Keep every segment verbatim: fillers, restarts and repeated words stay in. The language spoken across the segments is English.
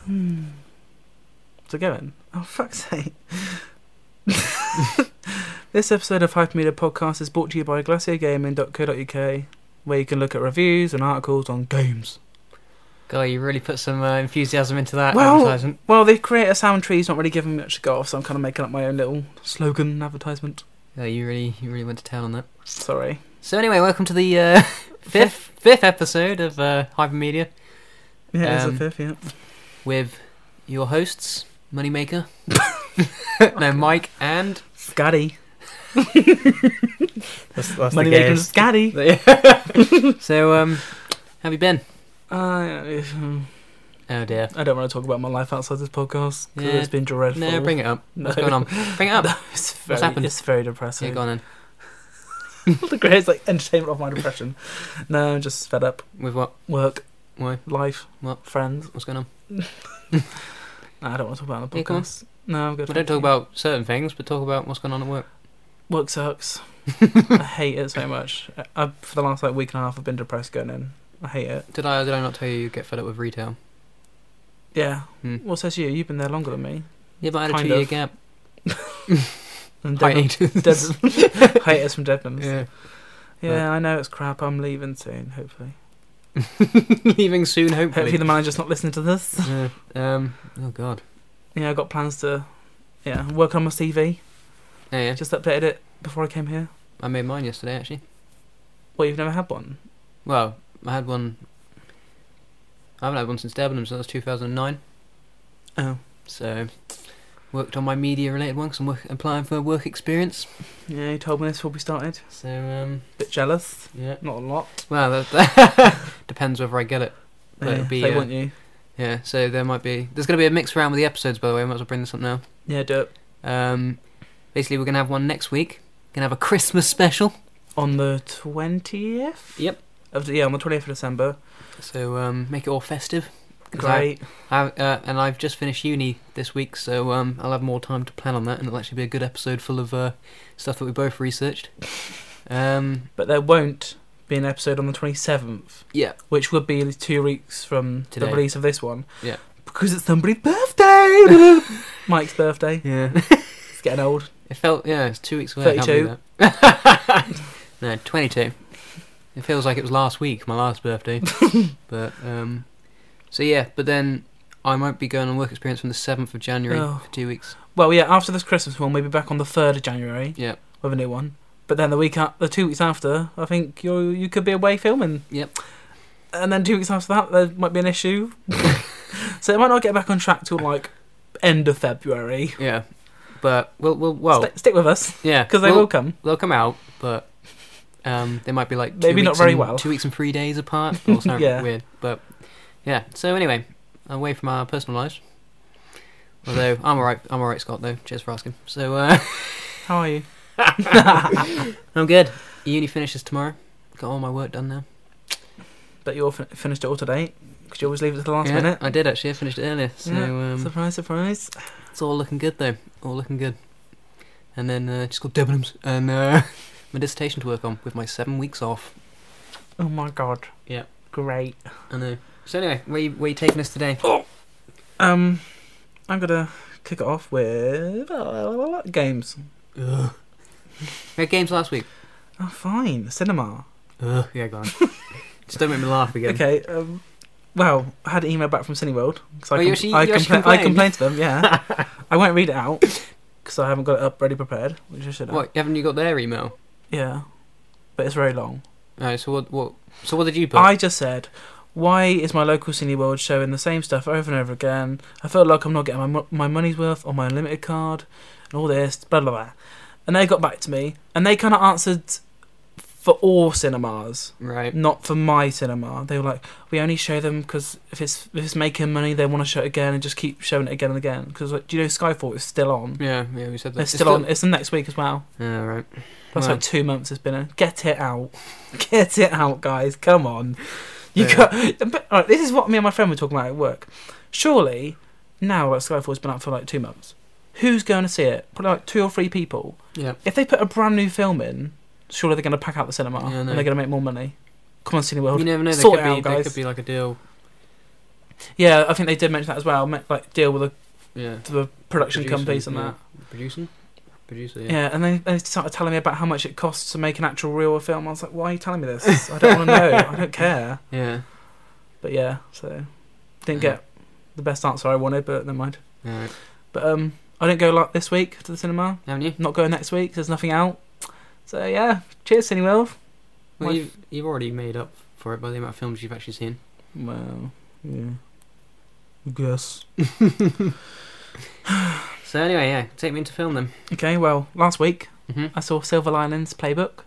Hmm. What's it going? Oh, fuck's sake. This episode of Hypermedia Podcast is brought to you by glacier gaming dot co dot uk, where you can look at reviews and articles on games. God, you really put some uh, enthusiasm into that well, advertisement. Well, the creator Sound Tree's not really giving me much to go off, so I'm kind of making up my own little slogan advertisement. Yeah, you really, you really went to town on that. Sorry. So anyway, welcome to the uh, fifth fifth episode of uh, Hypermedia. Yeah, Um, it's the fifth, yeah. With your hosts, Moneymaker, no, Mike and Scotty. That's, that's Money the making guess. Scotty. So, um, how have you been? Uh, Oh dear. I don't want to talk about my life outside this podcast because Yeah. it's been dreadful. No, bring it up. What's No. going on? Bring it up. No, it's very, What's happened? It's very depressing. Yeah, go on then. The greatest like entertainment of my depression. No, I'm just fed up. With what? Work, Why? life, What? friends. What's going on? No, I don't want to talk about it on the Yeah, go on. podcast. No, I'm good. We thank don't talk you. about certain things, but talk about what's going on at work. Work sucks. I hate it so much. I, for the last like week and a half, I've been depressed going in. I hate it. Did I? Did I not tell you you get fed up with retail? Yeah. Hmm. What says you? You've been there longer than me. Yeah, but I had a Kind two-year of. gap. And Hiatus. Dead- hiatus from Deadlands. Yeah. Yeah, I know it's crap. I'm leaving soon, hopefully. Leaving soon, hopefully. Hopefully the manager's not listening to this. Yeah. Um. Oh God. Yeah, I got plans to, yeah, work on my C V. Yeah, yeah. Just updated it before I came here. I made mine yesterday, actually. Well, you've never had one? Well, I had one. I haven't had one since Debenhams, so that was two thousand nine. Oh. So, worked on my media-related one because I'm work- applying for work experience. Yeah, you told me this before we started. So, um, Bit jealous. yeah. Not a lot. Well, that, that depends whether I get it. But Yeah, it'll be, they uh, want you. Yeah. So there might be. There's going to be a mix around with the episodes, by the way. I might as well bring this up now. Yeah, do it. Um, basically, we're going to have one next week. Going to have a Christmas special. On the twentieth? Yep. Of the, yeah, on the twentieth of December. So um, make it all festive. 'Cause Great. I, I, uh, and I've just finished uni this week, so um, I'll have more time to plan on that, and it'll actually be a good episode full of uh, stuff that we both researched. Um, But there won't be an episode on the twenty-seventh, yeah, which would be two weeks from Today. the release of this one. Yeah. Because it's somebody's birthday! Mike's birthday. yeah. It's getting old. It felt yeah, it's two weeks away. I can't thirty-two. believe that. No, twenty-two. It feels like it was last week, my last birthday. But um, so yeah, but then I might be going on work experience from the seventh of January Oh. for two weeks. Well, yeah, after this Christmas one, we'll be back on the third of January Yeah. with a new one. But then the week, a- the two weeks after, I think you you could be away filming. Yep. And then two weeks after that, there might be an issue. So it might not get back on track till like end of February. Yeah. But we'll we'll well St- stick with us yeah because they we'll- will come. They'll come out, but um, they might be like two Maybe not weeks very and, well. two weeks and three days apart, or something Yeah. weird. But yeah. So anyway, away from our personal lives. Although I'm alright, I'm alright, Scott. Though, cheers for asking. So uh, How are you? I'm good. Uni finishes tomorrow. Got all my work done now. Bet you all fin- finished it all today because you always leave it to the last yeah, minute. I did actually. I finished it earlier. So Yeah. um, Surprise, surprise. it's all looking good though. All looking good. And then uh, just got Debenhams and uh, my dissertation to work on with my seven weeks off. Oh my god. Yeah. Great. I know. So anyway, where you, where you taking us today? Um, I'm gonna kick it off with uh, games. Ugh. We had games last week. Oh, fine. Cinema. Ugh. Yeah, go on. Just don't make me laugh again. Okay. Um, well, I had an email back from Cineworld because I, Oh, you com- actually- I, you actually compla- I complained? complained to them. Yeah, I won't read it out because I haven't got it up ready prepared, which I should have. What? Haven't you got their email? Yeah, but it's very long. Alright. So what? What? So what did you put? I just said, why is my local Cineworld showing the same stuff over and over again? I feel like I'm not getting my mo- my money's worth on my unlimited card and all this, blah blah blah. And they got back to me and they kind of answered for all cinemas, Right. not for my cinema. They were like, we only show them because if it's if it's making money, they want to show it again and just keep showing it again and again. Because like, do you know Skyfall is still on? Yeah. Yeah. We said that. It's still on. It's the next week as well. Yeah. Right. That's Well. like two months it's been in. Get it out. Get it out, guys. Come on. You Yeah. got. But, all right, this is what me and my friend were talking about at work. Surely, now like Skyfall's been out for like two months. Who's going to see it? Probably like two or three people. Yeah. If they put a brand new film in, surely they're going to pack out the cinema Yeah, I and know. they're going to make more money. Come on, Cineworld. You never know. There Sort could it be out, there guys. could be like a deal. Yeah, I think they did mention that as well. Met, like deal with the, Yeah. the production Producer, companies and yeah. that. Producing? Producer, yeah. Yeah, and they, they started telling me about how much it costs to make an actual real film. I was like, why are you telling me this? I don't want to know. I don't care. Yeah. But yeah, so didn't Yeah. get the best answer I wanted, but never mind. Alright. But um, I didn't go like this week to the cinema. Haven't you? Not going next week. There's nothing out. So yeah, cheers, Cineworld. Well, My you've, you've already made up for it by the amount of films you've actually seen. Well, yeah. I guess. So anyway, yeah, take me into film then. Okay, well, last week Mm-hmm. I saw Silver Linings Playbook.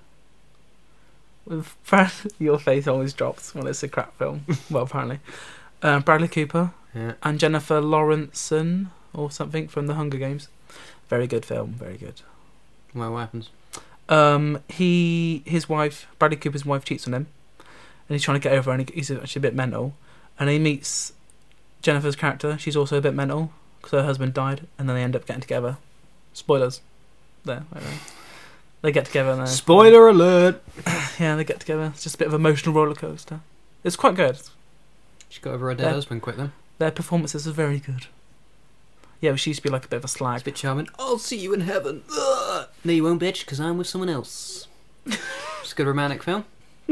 With Brad, your face always drops when it's a crap film. Well, apparently, uh, Bradley Cooper Yeah. and Jennifer Lawrenson or something from The Hunger Games. Very good film. Very good. Well, what happens? Um, he, his wife, Bradley Cooper's wife, cheats on him, and he's trying to get over, her and he, he's actually a bit mental. And he meets Jennifer's character. She's also a bit mental because her husband died, and then they end up getting together. Spoilers. There, right there. They get together. And Spoiler alert! yeah, they get together. It's just a bit of an emotional roller coaster. It's quite good. She got over her dead Yeah. husband quick then. Their performances are very good. Yeah, but she used to be like a bit of a It's a slag. bit charming. I'll see you in heaven. Ugh. No, you won't, bitch, because I'm with someone else. It's a good romantic film.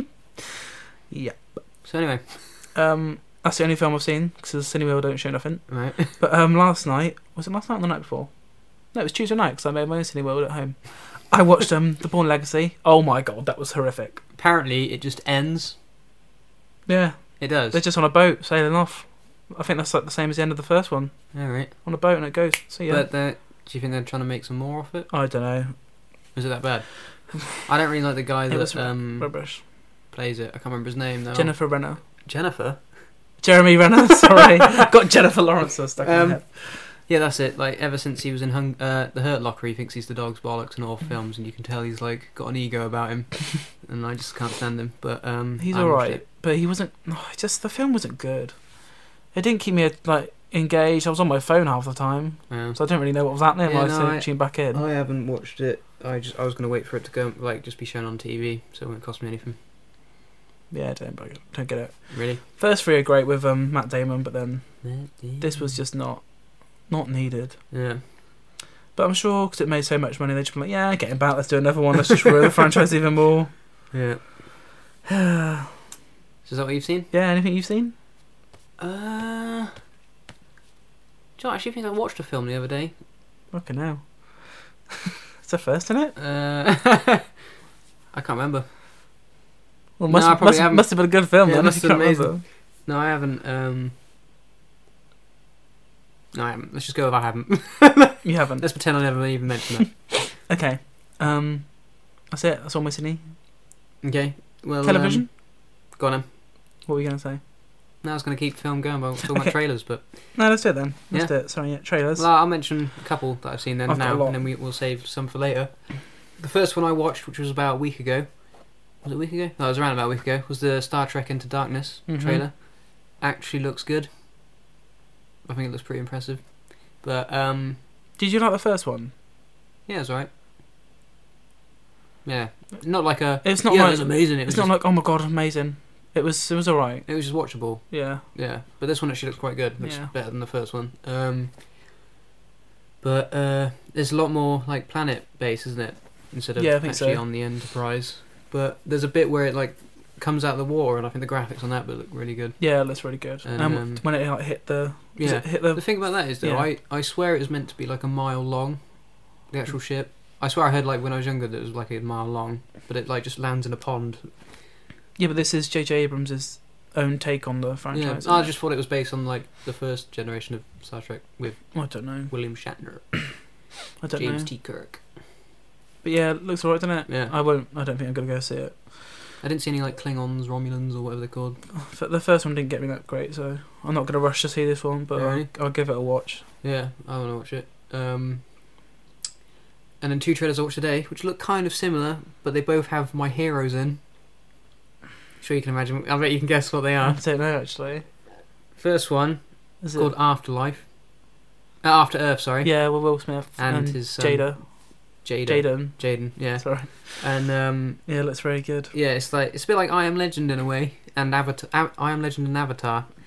Yeah. So anyway, Um, that's the only film I've seen because Cineworld don't show nothing. right. But um, last night was it last night or the night before? No, it was Tuesday night because I made my own Cineworld at home. I watched um The Bourne Legacy. Oh my god, that was horrific. Apparently, it just ends. Yeah, It does. they're just on a boat sailing off. I think that's like the same as the end of the first one. All right. On a boat and it goes. So yeah, But uh, do you think they're trying to make some more off it? I don't know. Was it that bad? I don't really like the guy It that was um, Rubbish. plays it. I can't remember his name though. Jennifer Renner. Jennifer. Jeremy Renner. Sorry, got Jennifer Lawrence stuck in Um, my head. Yeah, that's it. Like ever since he was in hung- uh, the Hurt Locker, he thinks he's the dog's bollocks in all films, and you can tell he's like got an ego about him, and I just can't stand him. But um, He's I watched alright, it. but he wasn't. Oh, just the film wasn't good. It didn't keep me like engaged. I was on my phone half the time, Yeah. so I didn't really know what was happening. Yeah, when I no, was I- tuned back in. I haven't watched it. I just I was gonna wait for it to go like just be shown on T V, so it won't cost me anything. Yeah, don't bug it. Don't get it. Really. First three are great with um, Matt Damon, but then this was just not not needed. Yeah. But I'm sure because it made so much money, they just been like, yeah, get him back. Let's do another one. Let's just ruin the franchise even more. Yeah. yeah. So is that what you've seen? Anything you've seen? Uh. Do you know, I actually think I watched a film the other day. Fucking hell. It's a first, isn't it? Uh, I can't remember. Well, No, must, I probably must, haven't. must have been a good film. Yeah, then, it must if you have been can't amazing. remember. No, I haven't. Um, no, I haven't. Let's just go with I haven't. You haven't. Let's pretend I never even mentioned Okay. Um, that's it. That's all my Sydney. that. Okay. Well, Television? Um, go on then. What were you going to say? Now I was going to keep the film going, but we're talking Okay. about trailers. But No, let's do it then. Let's Yeah. do it. Sorry, yeah. Trailers. well, I'll mention a couple that I've seen then I've got a now, lot. and then we, we'll save some for later. The first one I watched, which was about a week ago. Was it a week ago? No, it was around about a week ago. Was the Star Trek Into Darkness Mhm. trailer? Actually looks good. I think it looks pretty impressive. But um, Did you like the first one? yeah, it's alright. Yeah, not like a. It's not yeah, like it was amazing. It was it's just, not like oh my god, amazing. It was it was alright. it was just watchable. Yeah. Yeah, but this one actually looks quite good. Looks Yeah. better than the first one. Um, but uh, there's a lot more like planet based, isn't it? Instead of Yeah, I think actually so. on the Enterprise. But there's a bit where it like comes out of the water, and I think the graphics on that bit look really good. Yeah, it looks really good. And, Um, um, when it like hit the was Yeah. it hit the The thing about that is though, Yeah. I I swear it was meant to be like a mile long, the actual ship. I swear I heard like when I was younger that it was like a mile long, but it like just lands in a pond. yeah, but this is J J Abrams' own take on the Yeah, franchise. I just thought it was based on like the first generation of Star Trek with I don't know. William Shatner, I don't James know. T. Kirk. But yeah, it looks alright, doesn't it? Yeah. I won't. I don't think I'm gonna go see it. I didn't see any like Klingons, Romulans, or whatever they're called. F- The first one didn't get me that great, so I'm not gonna rush to see this one. But Yeah, I'll, really? I'll give it a watch. Yeah, I want to watch it. Um, and then two trailers I watched today, which look kind of similar, but they both have my heroes in. Sure, you can imagine. I bet you can guess what they I are. don't know actually. First one Is called it? Afterlife. Uh, After Earth, sorry. Yeah, well, Will Smith And and, his son, Jada. Jada. Jaden. Jaden, yeah. Sorry. And um, Yeah, it looks very good. yeah, it's like it's a bit like I Am Legend in a way, and Avatar. A- I Am Legend and Avatar.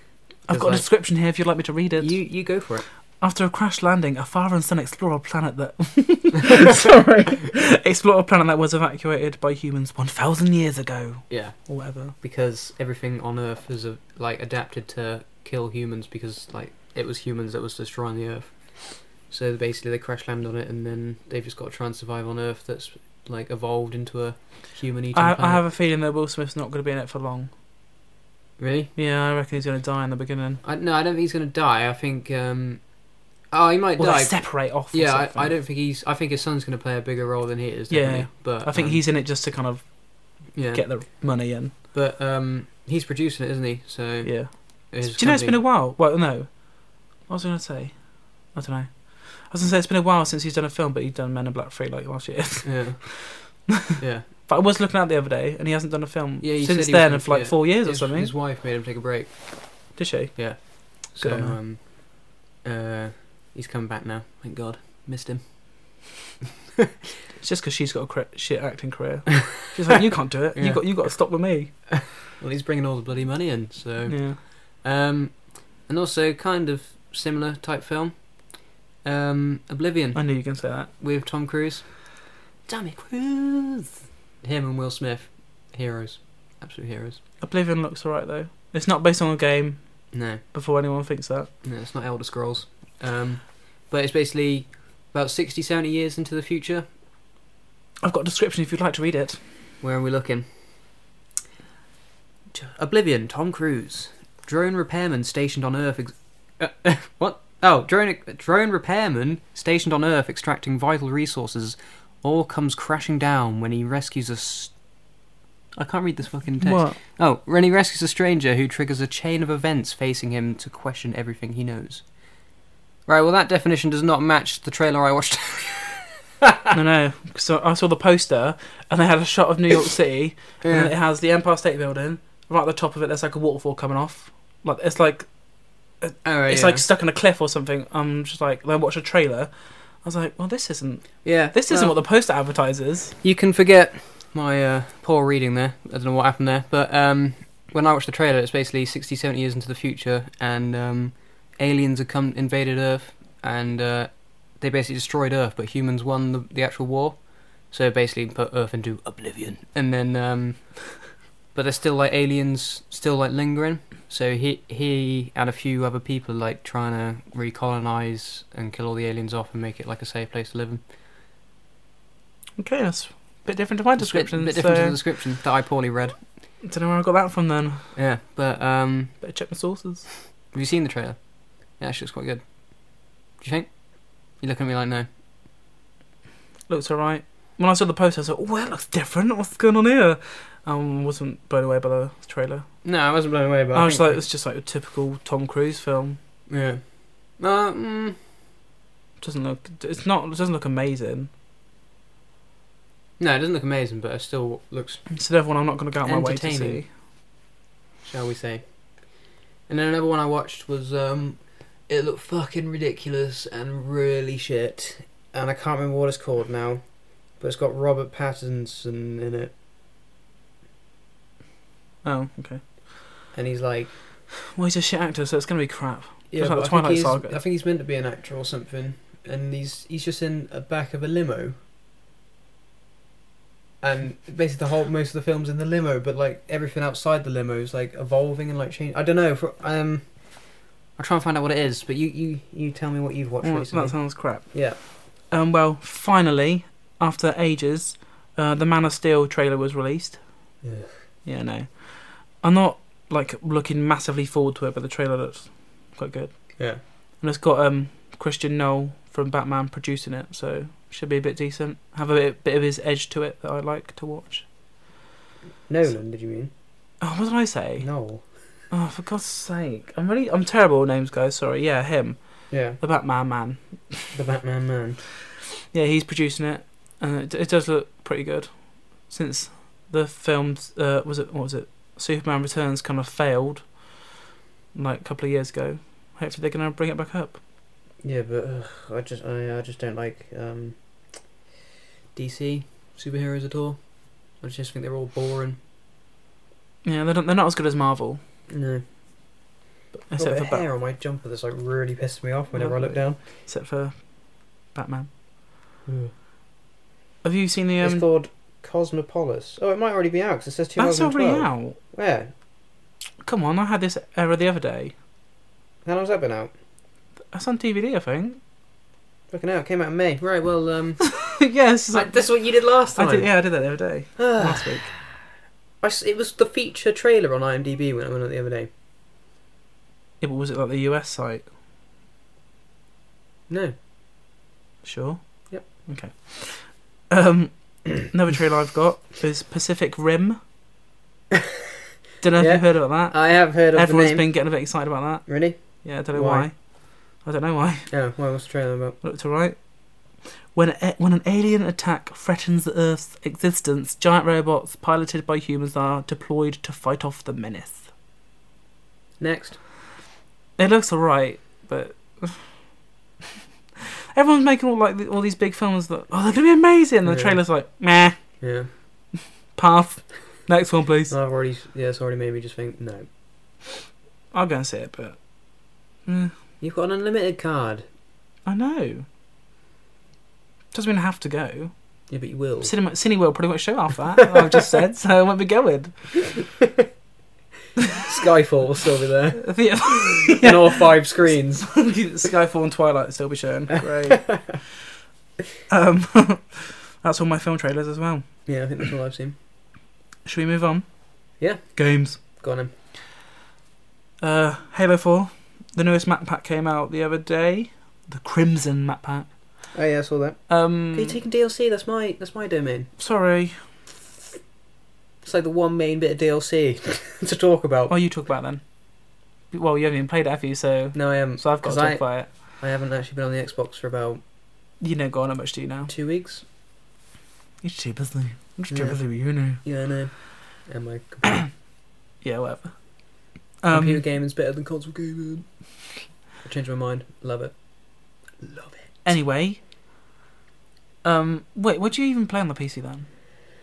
I've got a description here if you'd like me to read it. You you go for it. After a crash landing, a father and son explore a planet that sorry, explore a planet that was evacuated by humans one thousand years ago, Yeah, or whatever. because everything on Earth is uh, like adapted to kill humans because like it was humans that was destroying the Earth. So basically, they crash land on it, and then they've just got to try and survive on Earth. That's like evolved into a human-eating I, planet. I have a feeling that Will Smith's not going to be in it for long. Really? Yeah, I reckon he's going to die in the beginning. I, no, I don't think he's going to die. I think. Um, oh, he might Or die. they separate off. or Yeah, I, something. I don't think he's. I think his son's going to play a bigger role than he is. Yeah, Definitely. But I think um, he's in it just to kind of yeah. get the money in. But um, he's producing it, isn't he? So Yeah. his Do you know it's been a company- while? Well, no. What was I going to say? I don't know. I was going to say it's been a while since he's done a film, but he's done Men in Black three like last year. Yeah. Yeah. But I was looking at the other day, and he hasn't done a film Yeah, he since said he then was- for like yeah. four years or His, something. his wife made him take a break. Did she? Yeah. So Good on her. um, uh, he's come back now. Thank God. Missed him. It's just because she's got a cre- shit acting career. She's like, you can't do it. Yeah. You got you got to stop with me. Well, he's bringing all the bloody money in. So Yeah. um, and also kind of similar type film. Um, Oblivion I knew you were going to say that. with Tom Cruise. Tommy Cruise. Him and Will Smith, heroes, absolute heroes. Oblivion looks alright though. It's not based on a game. No, Before anyone thinks that. no, it's not Elder Scrolls. Um, but it's basically about sixty, seventy years into the future. I've got a description if you'd like to read it. Where are we looking? Oblivion, Tom Cruise. Drone repairman stationed on Earth. Ex- uh, what? Oh, drone drone repairman stationed on Earth extracting vital resources. All comes crashing down when he rescues a. St- I can't read this fucking text. What? Oh, when he rescues a stranger who triggers a chain of events facing him to question everything he knows. Right. Well, that definition does not match the trailer I watched. No, no. So I saw the poster, and they had a shot of New York City, and then it has the Empire State Building. Right at the top of it, there's like a waterfall coming off. Like it's like All right, it's yeah. like stuck on a cliff or something. I'm just like, I watched a trailer. I was like, well, this isn't yeah. this isn't well, what the poster advertises. You can forget my uh, poor reading there. I don't know what happened there, but um, when I watched the trailer, it's basically sixty, seventy years into the future, and um, aliens had come invaded Earth, and uh, they basically destroyed Earth, but humans won the, the actual war. So basically, put Earth into oblivion, and then, um, but there's still like aliens still like lingering. So he he and a few other people like trying to recolonize and kill all the aliens off and make it like a safe place to live in. Okay, that's a bit different to my It's a bit, description. bit different to so the description that I poorly read. don't know where I got that from then. Yeah, but um, Better check my sources. have you seen the trailer? Yeah, actually, it's quite good. Do you think? You looking at me like no? Looks alright. When I saw the poster, I was like, oh, that looks different. What's going on here? I um, wasn't blown away by the trailer. No, I wasn't blown away by. I was like, it's just like a typical Tom Cruise film. yeah. Uh, mm, Doesn't look. It's not. It doesn't look amazing. no, it doesn't look amazing, but it still looks, It's another one I'm not going to go out my way to Entertaining. see. shall we say? And then another one I watched was um, it looked fucking ridiculous and really shit, and I can't remember what it's called now, but it's got Robert Pattinson in it, Oh, okay. and he's like. Well, he's a shit actor, so it's going to be crap. Yeah, Just like but the I, think Twilight he's, Saga. I think he's meant to be an actor or something, and he's he's just in the back of a limo, and basically the whole most of the film's in the limo, but like everything outside the limo is like evolving and like changing. I don't know. For, um, I'll try and find out what it is, but you you, you tell me what you've watched Well, recently. that sounds crap. Yeah. Um. Well, finally, after ages, uh, the Man of Steel trailer was released. Yeah. Yeah, no. I'm not like looking massively forward to it, but the trailer looks quite good. Yeah. And it's got um Christian Noel from Batman producing it, so should be a bit decent. Have a bit, bit of his edge to it that I like to watch. Nolan, did you mean? Oh, what did I say? No. Oh, for God's sake! I'm really, I'm terrible with names, guys. Sorry. Yeah, him, Yeah. the Batman man. The Batman man. Yeah, he's producing it, and it, it does look pretty good. Since the films, uh, was it what was it? Superman Returns kind of failed, like a couple of years ago. Hopefully, they're gonna bring it back up. Yeah, but ugh, I just I, I just don't like um, D C superheroes at all. I just think they're all boring. Yeah, they're not, they're not as good as Marvel. No. I've got a Except bit for of Bat- hair on my jumper that's like really pissing me off whenever I look Lovely. down. except for Batman. Mm. Have you seen the? It's Um, called Cosmopolis. Oh, it might already be out because it says that's twenty twelve. already out. Where? Come on, I had this error the other day. How long's that been out? That's on D V D, I think. Looking out, it came out in May. Right, well, um, yes, like, that's what you did last I time. did. Yeah, I did that the other day, last week. I s- it was the feature trailer on IMDb when I went on the other day. Yeah, but was it like the U S site? No. Sure. Yep. Okay. Um, another trailer I've got is Pacific Rim. Don't know if Yeah. you've heard about that. I have heard of Everyone's the name. been getting a bit excited about that. Really? Yeah, I don't know Why? why. I don't know why. Oh, well, what's the trailer about? Looked alright. When a, when an alien attack threatens the Earth's existence, giant robots piloted by humans are deployed to fight off the menace. Next. It looks alright, but everyone's making all like all these big films that oh they're gonna be amazing. And the Yeah. trailer's like meh, Yeah. path. Next one, please. I've already, yeah, it's already made me just think, no. I'll go and see it, but eh, You've got an unlimited card. I know. Doesn't mean I have to go. Yeah, but you will. Cinema, Cineworld pretty much show off that. I've just said, so I won't be going. Skyfall will still be there. The- In all five screens. Skyfall and Twilight will still be shown. Great. um, that's all my film trailers as well. Yeah, I think that's all I've seen. Should we move on? Yeah. Games. Go on then. Uh, Halo four. The newest map pack came out the other day. The Crimson map pack. Oh yeah, I saw that. Um, Are you taking D L C? That's my that's my domain. sorry. It's like the one main bit of D L C to talk about. Well, you talk about it then. Well, you haven't even played it, have you? So, No, I haven't. so I've got to 'cause talk I, about it. I haven't actually been on the Xbox for about You don't go on how much do you now? two weeks. You're too busy. I'm too Yeah. busy with you now. Yeah, I know. And my computer, Yeah, whatever. computer Um, gaming's better than console gaming. I changed my mind. Love it. Love it. anyway. Um, wait, what do you even play on the P C then?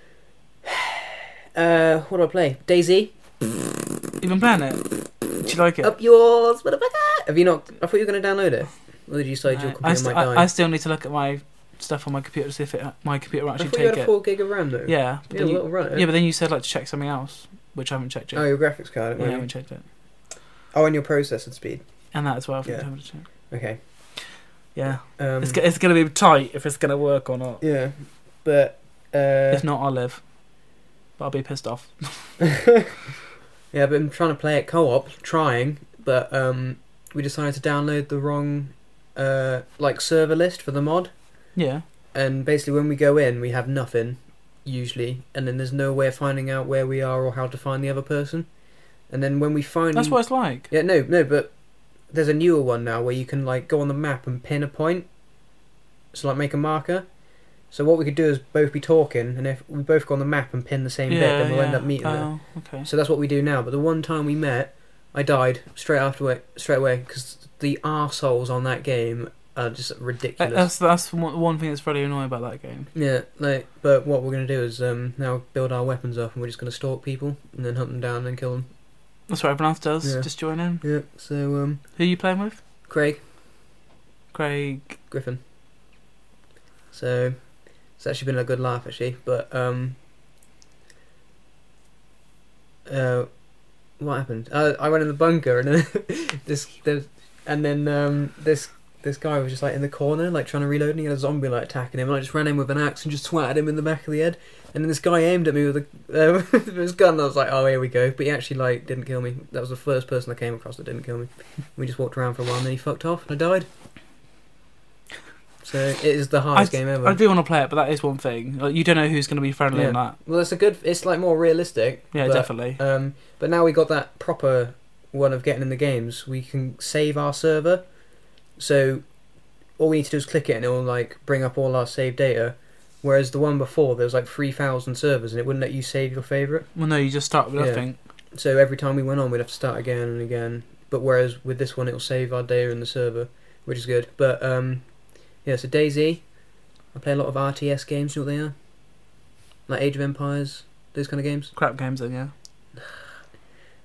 Uh, what do I play? DayZ. You've been playing it? Do you like it? Up yours, motherfucker! Have you not? I thought you were going to download it. Or did you decide your No, computer I, st- might die? I, I still need to look at my stuff on my computer to see if it, my computer will I actually thought you take had a it. four gig of RAM though. Yeah, but Yeah, then you, little run it. yeah, but then you said like to check something else, which I haven't checked yet. Oh, your graphics card. yeah, I maybe. haven't checked it, Oh, and your processor speed. and that as well. I think Yeah. I haven't checked. Okay. Yeah, Um, it's go- it's gonna be tight if it's gonna work or not. yeah, but uh, If not, I'll live. But I'll be pissed off. yeah, but I'm trying to play it co-op, trying, but um, we decided to download the wrong uh like server list for the mod, Yeah, and basically when we go in, we have nothing usually, and then there's no way of finding out where we are or how to find the other person, and then when we finally that's what it's like. yeah no no but there's a newer one now where you can like go on the map and pin a point, so like make a marker. So what we could do is both be talking, and if we both go on the map and pin the same Yeah, bit, then we'll yeah. end up meeting there. Oh, okay. So that's what we do now. But the one time we met, I died straight after straight away because the arseholes on that game are just Uh, ridiculous. That's that's one one thing that's really annoying about that game. Yeah, like, but what we're gonna do is um, now build our weapons up, and we're just gonna stalk people and then hunt them down and kill them. That's what everyone else does. Yeah. Just join in. Yeah. So um, Who are you playing with? Craig Craig. Griffin. So it's actually been a good laugh actually, but um, uh, what happened? Uh, I went in the bunker and then this, this and then um, this this guy was just like in the corner, like trying to reload, and he had a zombie like attacking him. And I just ran in with an axe and just swatted him in the back of the head. And then this guy aimed at me with, a, uh, with his gun. And I was like, oh, here we go. But he actually like didn't kill me. That was the first person I came across that didn't kill me. We just walked around for a while, and then he fucked off, and I died. So it is the hardest game ever. I do want to play it, but that is one thing. Like, you don't know who's going to be friendly Yeah. in that. Well, it's a good. It's like more realistic. Yeah, but, definitely. Um, but now we got that proper one of getting in the games. We can save our server. So all we need to do is click it, and it will like bring up all our saved data. Whereas the one before, there was like three thousand servers, and it wouldn't let you save your favorite. Well, no, you just start with Yeah. nothing. So every time we went on, we'd have to start again and again. But whereas with this one, it will save our data in the server, which is good. But um, yeah, so DayZ. I play a lot of R T S games. You know what they are? Like Age of Empires, those kind of games. Crap games, then, yeah.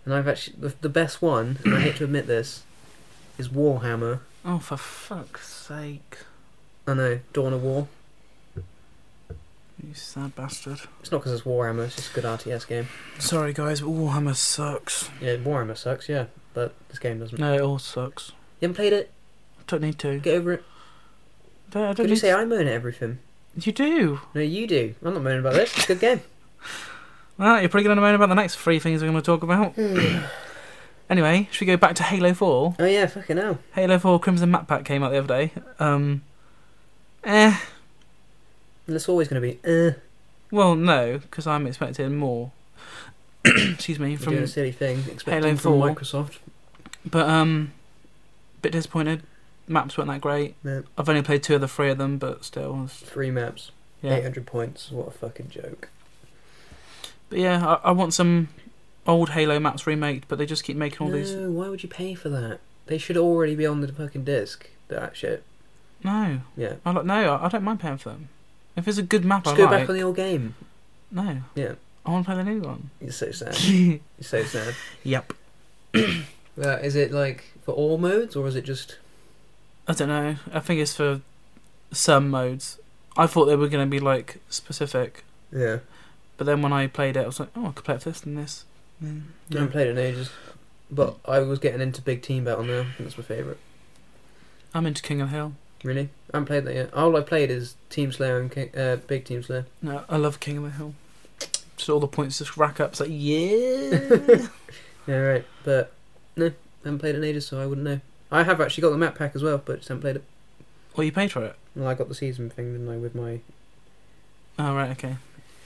And I've actually the, the best one, and I hate to admit this, is Warhammer. Oh, for fuck's sake! I know, Dawn of War. You sad bastard. It's not because it's Warhammer, it's just a good R T S game. Sorry, guys, but Warhammer sucks. Yeah, Warhammer sucks, yeah, but this game doesn't. No, it all sucks. You haven't played it? Don't need to. Get over it. Don't, I don't Could you need say to. I moan at everything? You do. No, you do. I'm not moaning about this. It's a good game. Well, you're probably going to moan about the next three things we're going to talk about. Anyway, should we go back to Halo four? Oh yeah, fucking hell. Halo four Crimson Map Pack came out the other day. Um, eh. And it's always going to be, uh, Well, no, because I'm expecting more. Excuse me. you're From doing a silly thing, expecting Halo from four. Microsoft. But, um, bit disappointed. Maps weren't that great. No, I've only played two of the three of them, but still. It's, three maps, yeah. eight hundred points. What a fucking joke. But yeah, I, I want some old Halo maps remade, but they just keep making all no, these. why would you pay for that? They should already be on the fucking disc. That shit. No. Yeah. I like, no, I I don't mind paying for them. If it's a good map Just I go like, back on the old game. no. Yeah. I want to play the new one. You're so sad. You're so sad. Yep. Uh, is it like for all modes, or is it just... I don't know. I think it's for some modes. I thought they were going to be like specific, Yeah. but then when I played it, I was like, oh, I could play it for this and this. Mm, I yeah. haven't played it in ages. But I was getting into Big Team Battle now. I think that's my favourite. I'm into King of the Hill. Really? I haven't played that yet. All I played is Team Slayer and King, uh, Big Team Slayer. No, I love King of the Hill. Just all the points just rack up. It's like, yeah. Yeah, right. But, no, I haven't played it in ages, so I wouldn't know. I have actually got the map pack as well, but just haven't played it. Well, you paid for it. Well, I got the season thing, didn't I, with my... Oh, right, okay.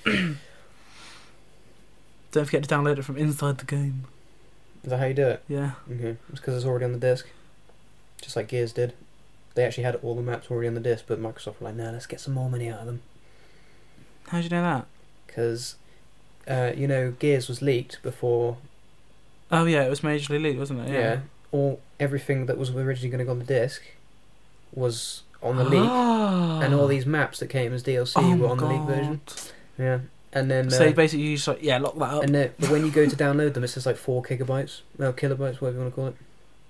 Don't forget to download it from inside the game. Is that how you do it? Yeah. Okay. It's because it's already on the disc. Just like Gears did. They actually had all the maps already on the disc, but Microsoft were like, nah, let's get some more money out of them. How'd you know that? Because, uh, you know, Gears was leaked before... Oh, yeah, it was Majorly League, wasn't it? Yeah. all everything that was originally going to go on the disc was on the leak, and all these maps that came as D L C oh were on God. the leak version. Yeah, and then So uh, basically, you just like, yeah, lock that up. and then, but when you go to download them, it says like four gigabytes, no kilobytes, whatever you want to call it.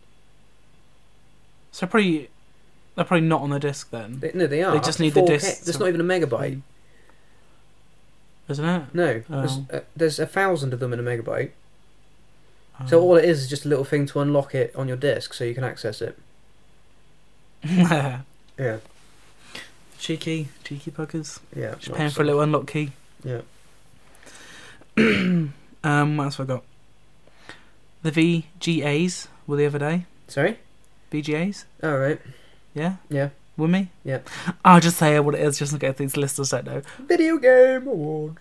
So probably they're probably not on the disc then, They, no, they are. They just need the four disc K. There's to- not even a megabyte. isn't it? No, Oh. there's, uh, there's a thousand of them in a megabyte. So all it is is just a little thing to unlock it on your disc, so you can access it. Oh. Yeah, cheeky, cheeky puckers. yeah. Just paying for a little unlock key. Yeah. um, what else have I got? The V G As were the other day. Sorry. V G As, All right. yeah, Yeah. with me. Yeah. I'll just say what it is, just in case these listeners don't know. Video Game Award.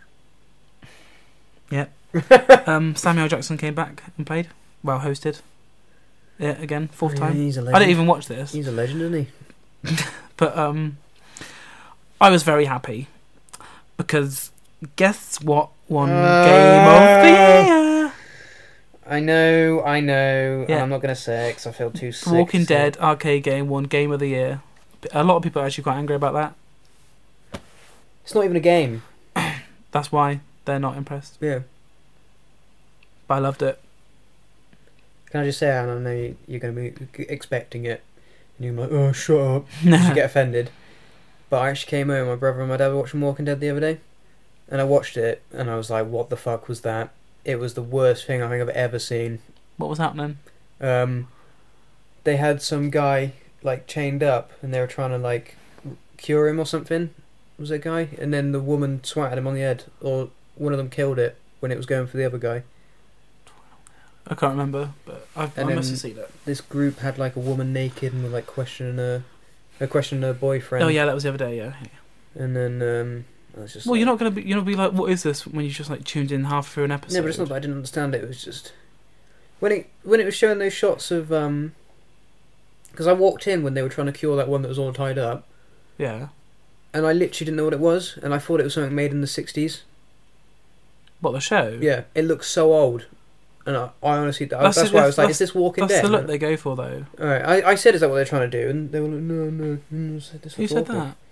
Um, Samuel Jackson came back and played. Well, hosted. Yeah, again, fourth Yeah, time. He's a legend. I didn't even watch this, He's a legend, isn't he? but um, I was very happy because guess what? Won Uh, Game of the Year. I know, I know. Yeah. I'm not gonna say it 'cause I feel too sick. Walking so- Dead arcade game won Game of the Year. A lot of people are actually quite angry about that. It's not even a game. That's why they're not impressed. Yeah. But I loved it. Can I just say, Anne, I know you- you're gonna be expecting it, and you're like, oh, shut up. You get offended. But I actually came home. My brother and my dad were watching Walking Dead the other day, and I watched it, and I was like, what the fuck was that? It was the worst thing I think I've ever seen. What was happening? Um, they had some guy like chained up, and they were trying to like cure him or something. Was it a guy? And then the woman swatted him on the head, or one of them killed it when it was going for the other guy. I can't remember, but I, I And must then- have seen it. This group had like a woman naked and were like questioning her, uh, questioning her boyfriend. Oh yeah, that was the other day. Yeah. And then um, I was just. Well, like, you're not gonna be. You're not be like, what is this? When you just like tuned in half through an episode. No, but it's not that I didn't understand it. It was just when it when it was showing those shots of um. Because I walked in when they were trying to cure that one that was all tied up, Yeah. and I literally didn't know what it was, and I thought it was something made in the sixties. What, the show? Yeah, it looks so old, and I, I honestly that's, That's that's the- why I was like, that's- "Is this Walking That's Dead?" the look they go for, though. All right, I, I said, "Is that what they're trying to do?" And they were like, "No, no." no this Who looks said awful." that?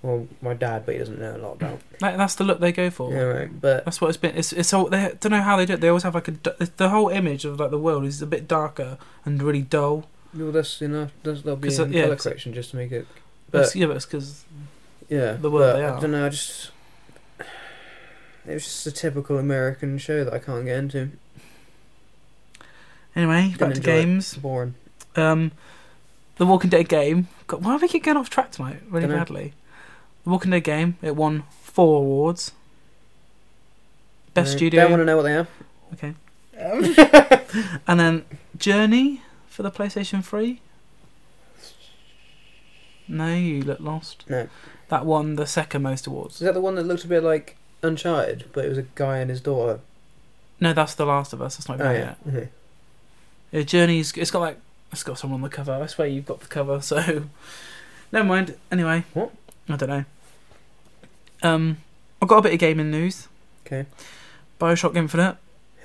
Well, my dad, but he doesn't know a lot about. That, that's the look they go for. Yeah, right. But That's what it's been. It's it's all. They don't know how they do it. They always have like a. d- The whole image of like the world is a bit darker and really dull. well, that's you know, that's, that'll be 'Cause, in uh, yeah, colour 'cause- correction just to make it. But But yeah, but it's because yeah, the world but they I are. don't know. I just it was just a typical American show that I can't get into. anyway, Didn't back to enjoy it. games. It's boring. Um, the Walking Dead game. God, why do we keep going off track tonight? Really Dunno. badly. The Walking Dead game. It won four awards. Best Right. studio. Don't want to know what they are. Okay. And then Journey for the PlayStation three. No, you look lost. No. That won the second most Is awards. that the one that looked a bit like Uncharted, but it was a guy and his daughter? No, that's The Last of Us. That's not Oh bad yeah. yet. Mhm. Yeah, Journey's. It's got like. It's got someone on the cover. I swear you've got the cover. So, never mind. Anyway. What? I don't know. Um, I've got a bit of gaming news. Okay. Bioshock Infinite.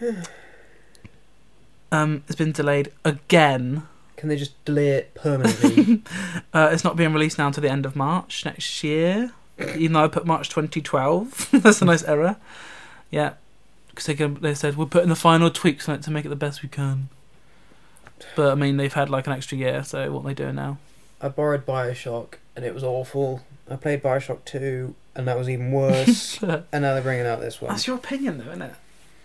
um, it's been delayed again. Can they just delay it permanently? Uh, it's not being released now until the end of March next year. Even though I put March twenty twelve. That's a nice error. Yeah. Because they, can- they said, we're putting the final tweaks on it to make it the best we can. But, I mean, they've had like an extra year, so what are they doing now? I borrowed Bioshock and it was awful. I played Bioshock two and that was even worse. And now they're bringing out this one. That's your opinion, though, isn't it?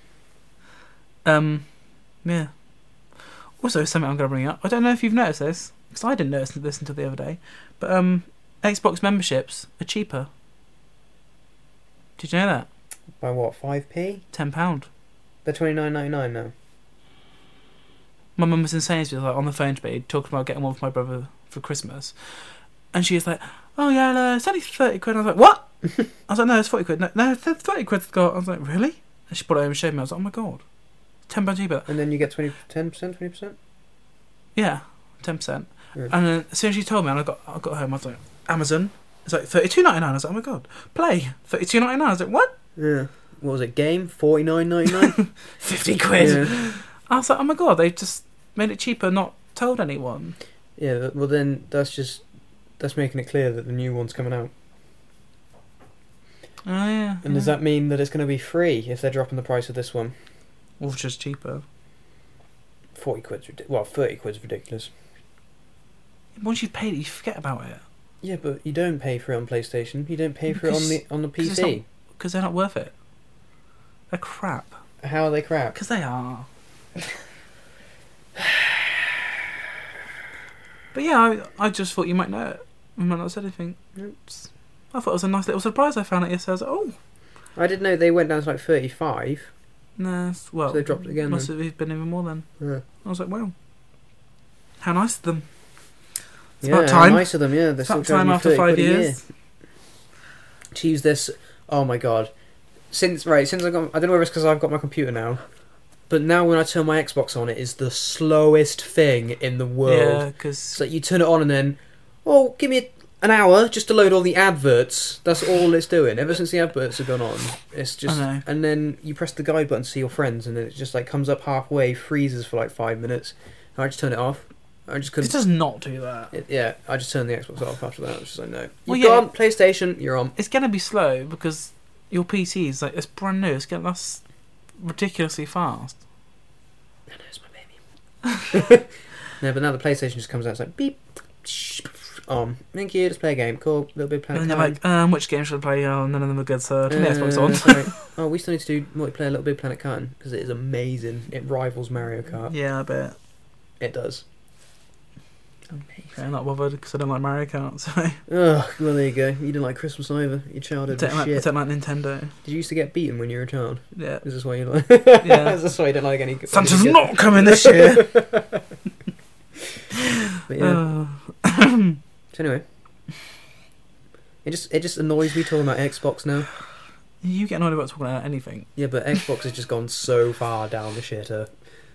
Um, yeah. Also, something I'm going to bring up. I don't know if you've noticed this, because I didn't notice this until the other day. But um, Xbox memberships are cheaper. Did you know that? By what, five p? Ten pound. They're twenty-nine ninety-nine now. My mum was in Sainsbury's, like on the phone to me, talking about getting one for my brother for Christmas, and she was like, "Oh yeah, no, it's only thirty quid." I was like, "What?" I was like, "No, it's forty quid." No, no, th- thirty quid. Got. I was like, "Really?" And she brought it home and showed me. I was like, "Oh my god, ten pound cheaper." And then you get twenty, ten percent, twenty percent? Yeah, ten percent. Yeah. And then as soon as she told me, and I got I got home, I was like, Amazon. It's like thirty two ninety nine. I was like, oh my god, Play thirty two ninety nine. I was like, what? Yeah. What was it, game? forty-nine ninety-nine? Fifty quid. Yeah. I was like, oh my god, they just made it cheaper, not told anyone. Yeah, but- well then that's just that's making it clear that the new one's coming out. Oh yeah. And yeah. does that mean that it's going to be free if they're dropping the price of this one? Or just cheaper? forty quid's ridiculous. Well, thirty quid's ridiculous. Once you've paid it, you forget about it Yeah, but you don't pay for it on PlayStation. You don't pay for it on Because- the on the P because C. it's because they're not worth it. They're crap. How are they crap? Because they are. But yeah, I, I just thought you might know it. I might not have said anything. Oops. I thought it was a nice little surprise. I found it yesterday. I was like, oh, I didn't know they went down to like thirty-five. nah. it's- Well, So they dropped it again Must have been even more then. Yeah, I was like, wow, how nice of them. It's yeah about time. nice of them. Yeah, they're It's still about time charging you after thirty five quid a year. years. To use this, oh my god! Since right, since I got, I don't know whether it's because I've got my computer now, but now when I turn my Xbox on, it is the slowest thing in the world. Yeah, because So you turn it on and then, oh, give me an hour just to load all the adverts. That's all it's doing. Ever since the adverts have gone on, it's just, I know. and then you press the guide button to see your friends, and then it just like comes up halfway, freezes for like five minutes. And I just turn it off. I just it couldn't. does not do that. It, yeah, I just turned the Xbox off after that. I was just like, no. Well, You've yeah. gone PlayStation. You're on. It's gonna be slow because your P C is like it's brand new. It's gonna that's ridiculously fast. I know, it's my baby. No, but now the PlayStation just comes out. It's like beep. On. Thank you. Let's play a game. Cool. Little bit of Planet And then you're Kine. like, um, which game should I play? Oh, none of them are good, so turn the Xbox Uh, on. sorry. Oh, we still need to do multiplayer. A little bit of Planet Kine because it is amazing. It rivals Mario Kart. Yeah, I bet. It does. Okay, I'm not bothered because I don't like Mario Kart. So Oh, well, there you go. You didn't like Christmas either. Your childhood I was don't, like, I shit. don't like Nintendo. Did you used to get beaten when you were a child? Yeah. Is this why you like? Yeah. Is this why you don't like any? Santa's any- not coming this year. But yeah. Uh, So anyway, it just it just annoys me talking about Xbox now. you get annoyed about talking about anything. Yeah, but Xbox has just gone so far down the shitter.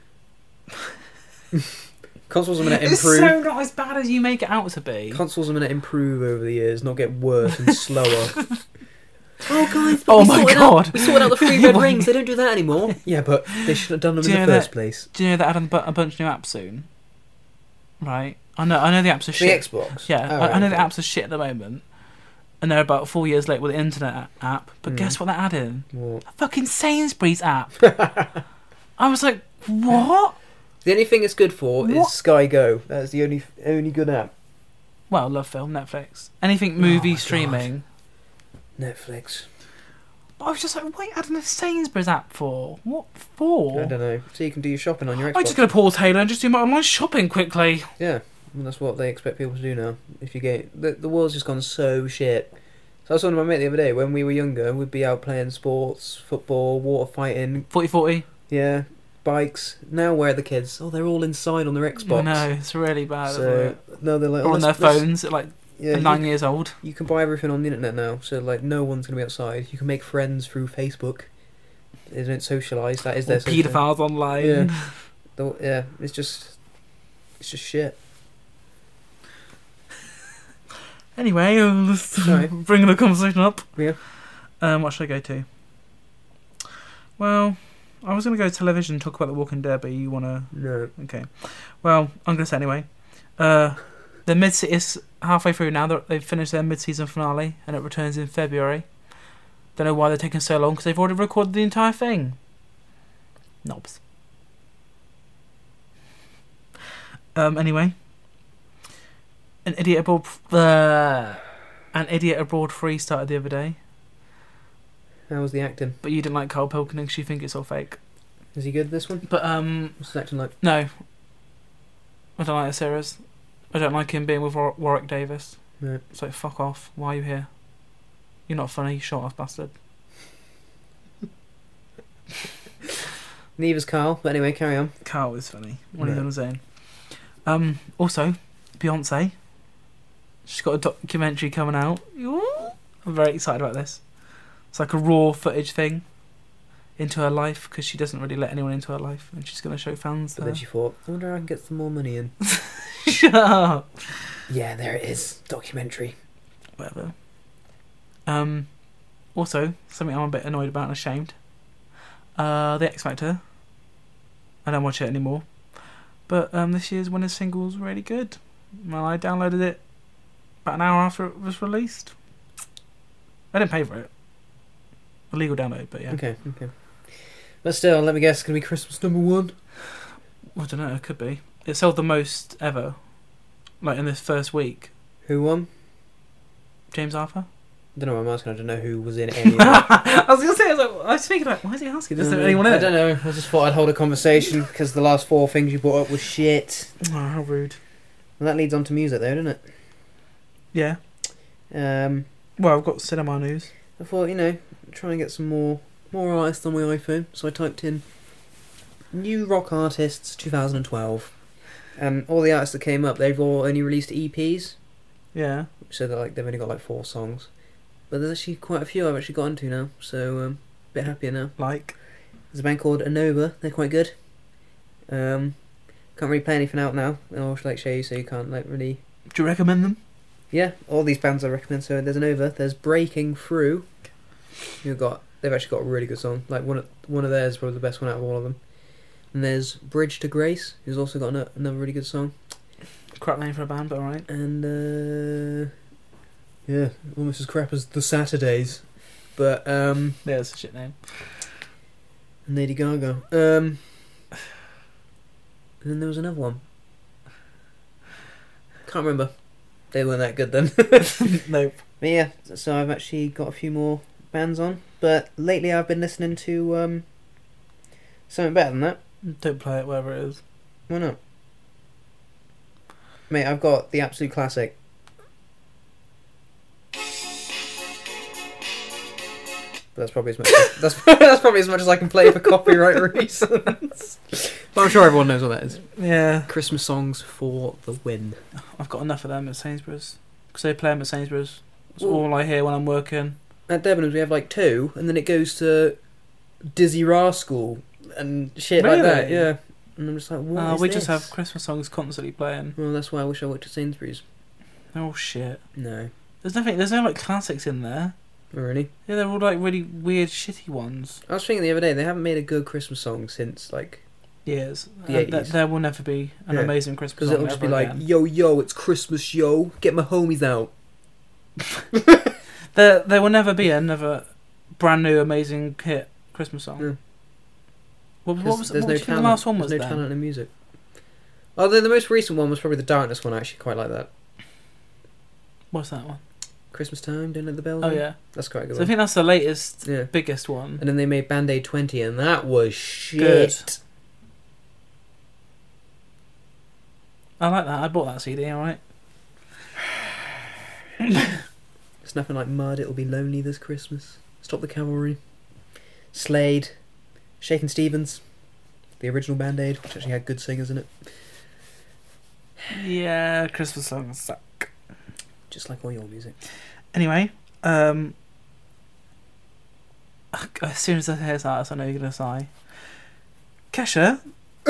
Consoles are going to It's improve. so not as bad as you make it out to be. Consoles are going to improve over the years, not get worse and slower. Oh, guys! Oh we my sorted God. Out, we sorted out the three red rings. They don't do that anymore. Yeah, but they should have done them Do in you the know first that- place. Do you know that adding a bunch of new apps soon? Right. I know. I know the apps are The shit. Xbox. Yeah, Oh, I, I know right, the okay. apps are shit at the moment. and they're about four years late with the internet a- app. But Mm. guess what they're adding? What? A fucking Sainsbury's app. I was like, what? The only thing it's good for What? is Sky Go. That's the only only good app. Well, love film, Netflix, anything movie Oh my streaming. Netflix. But I was just like, what are you adding a Sainsbury's app for? What for? I don't know. So you can do your shopping on your Xbox. I'm just going to pause Halo and just do my online shopping quickly. Yeah, and that's what they expect people to do now. If you get the the world's just gone so shit. So I was talking to my mate the other day. When we were younger, we'd be out playing sports, football, water fighting, forty forty. yeah, bikes. Now where are the kids? Oh, they're all inside on their Xbox. I know, it's really bad. isn't So it? no, they're like Or oh, on their let's- let's- phones at like Yeah, nine you, years old. you can buy everything on the internet now. So like, no one's gonna be outside. You can make friends through Facebook. They don't socialise. That is Or their social- paedophiles online. Yeah. The- yeah, it's just, it's just shit. Anyway, uh, let's Sorry. bring the conversation up. Yeah. Um, what should I go to? Well, I was going to go television and talk about The Walking Dead, but you want to... No. Okay. Well, I'm going to say anyway. Uh, the mid is halfway through now. They're- They've finished their mid-season finale, and it returns in February. Don't know why they're taking so long, because they've already recorded the entire thing. Knobs. Um, anyway. An Idiot Abroad... Uh, An Idiot Abroad three started the other day, How was the acting? but you didn't like Carl Pilkington because you think it's all fake. Is he good this one? But, um... What's his acting like? no. I don't like the series. I don't like him being with War- Warwick Davis. No. It's like, fuck off. Why are you here? You're not funny, you short-ass bastard. Neither's Carl, but anyway, carry on. Carl is funny. What are you No. going to say? Um, also, Beyonce. She's got a documentary coming out. Ooh, I'm very excited about this. It's like a raw footage thing into her life, because she doesn't really let anyone into her life, and she's going to show fans But her. then she thought, I wonder if I can get some more money in. Shut up. Yeah, there it is. Documentary. Whatever. Um, also, something I'm a bit annoyed about and ashamed. Uh, the X Factor. I don't watch it anymore. But um, this year's winner's single was really good. Well, I downloaded it about an hour after it was released. I didn't pay for it. Illegal download, but yeah. Okay, okay. But still, let me guess, it's going to be Christmas number one? I don't know, it could be. It sold the most ever. Like in this first week. Who won? James Arthur? I don't know what I'm asking, I don't know who was in any of it. I was going to say, I was, like, I was thinking, like, why is he asking? Is there anyone in I it? don't know, I just thought I'd hold a conversation, because the last four things you brought up was shit. Oh, how rude. And that leads on to music though, doesn't it? Yeah. Um, Well, I've got cinema news. I thought, you know, try and get some more more artists on my iPhone. So I typed in new rock artists twenty twelve, and all the artists that came up, they've all only released E Ps, Yeah. so they're like they've only got like four songs. But there's actually quite a few I've actually got into now, so um, a bit happier now. Like? There's a band called Anova. They're quite good. Um, can't really play anything out now. I'll like show you, so you can't like really. Do you recommend them? Yeah, all these bands I recommend. So there's Anova. There's Breaking Through. You've got they've actually got a really good song. Like one of one of theirs is probably the best one out of all of them. And there's Bridge to Grace, who's also got an- another really good song. Crap name for a band, but alright. And uh, yeah, almost as crap as the Saturdays, but um, Yeah, it's a shit name. and Lady Gaga. Um, and then there was another one. Can't remember. They weren't that good then. Nope. But yeah, so I've actually got a few more bands on. But lately I've been listening to um, something better than that. Don't play it, wherever it is. Why not? Mate, I've got the absolute classic. But that's probably as much. that's that's probably as much as I can play for copyright reasons. But I'm sure everyone knows what that is. Yeah. Christmas songs for the win. I've got enough of them at Sainsbury's. Because they play them at Sainsbury's. It's Well- all I hear when I'm working. At Debenhams we have like two, and then it goes to Dizzy Rascal and shit like that. Really? Yeah. And I'm just like, what Uh, is we this? just have Christmas songs constantly playing. Well, that's why I wish I worked at Sainsbury's. Oh shit. No. There's nothing. There's no like classics in there. Oh, really? Yeah, they're all like really weird, shitty ones. I was thinking the other day, they haven't made a good Christmas song since, like, Years. The Uh, th- eighties. there will never be an Yeah. amazing Christmas because song it'll just be ever like, again. yo, yo, it's Christmas, yo, get my homies out. There, there will never be another brand new, amazing hit Christmas song. Yeah. What, what was, there's what no was talent. the last one? Was there's no then? talent in music. Oh, the, the most recent one was probably the Darkness one. I actually quite like that. What's that one? Christmas time, don't let the bells Oh ring. yeah. That's quite a good So I one. think that's the latest, Yeah. biggest one. And then they made Band Aid twenty, and that was shit. Good. I like that. I bought that C D. All right. It's nothing like Mud. It'll be lonely this Christmas. Stop the Cavalry. Slade. Shakin' Stevens. The original Band Aid, which actually had good singers in it. Yeah, Christmas songs suck. Just like all your music. Anyway, um, as soon as I hear this artist, I know you're gonna sigh. Kesha.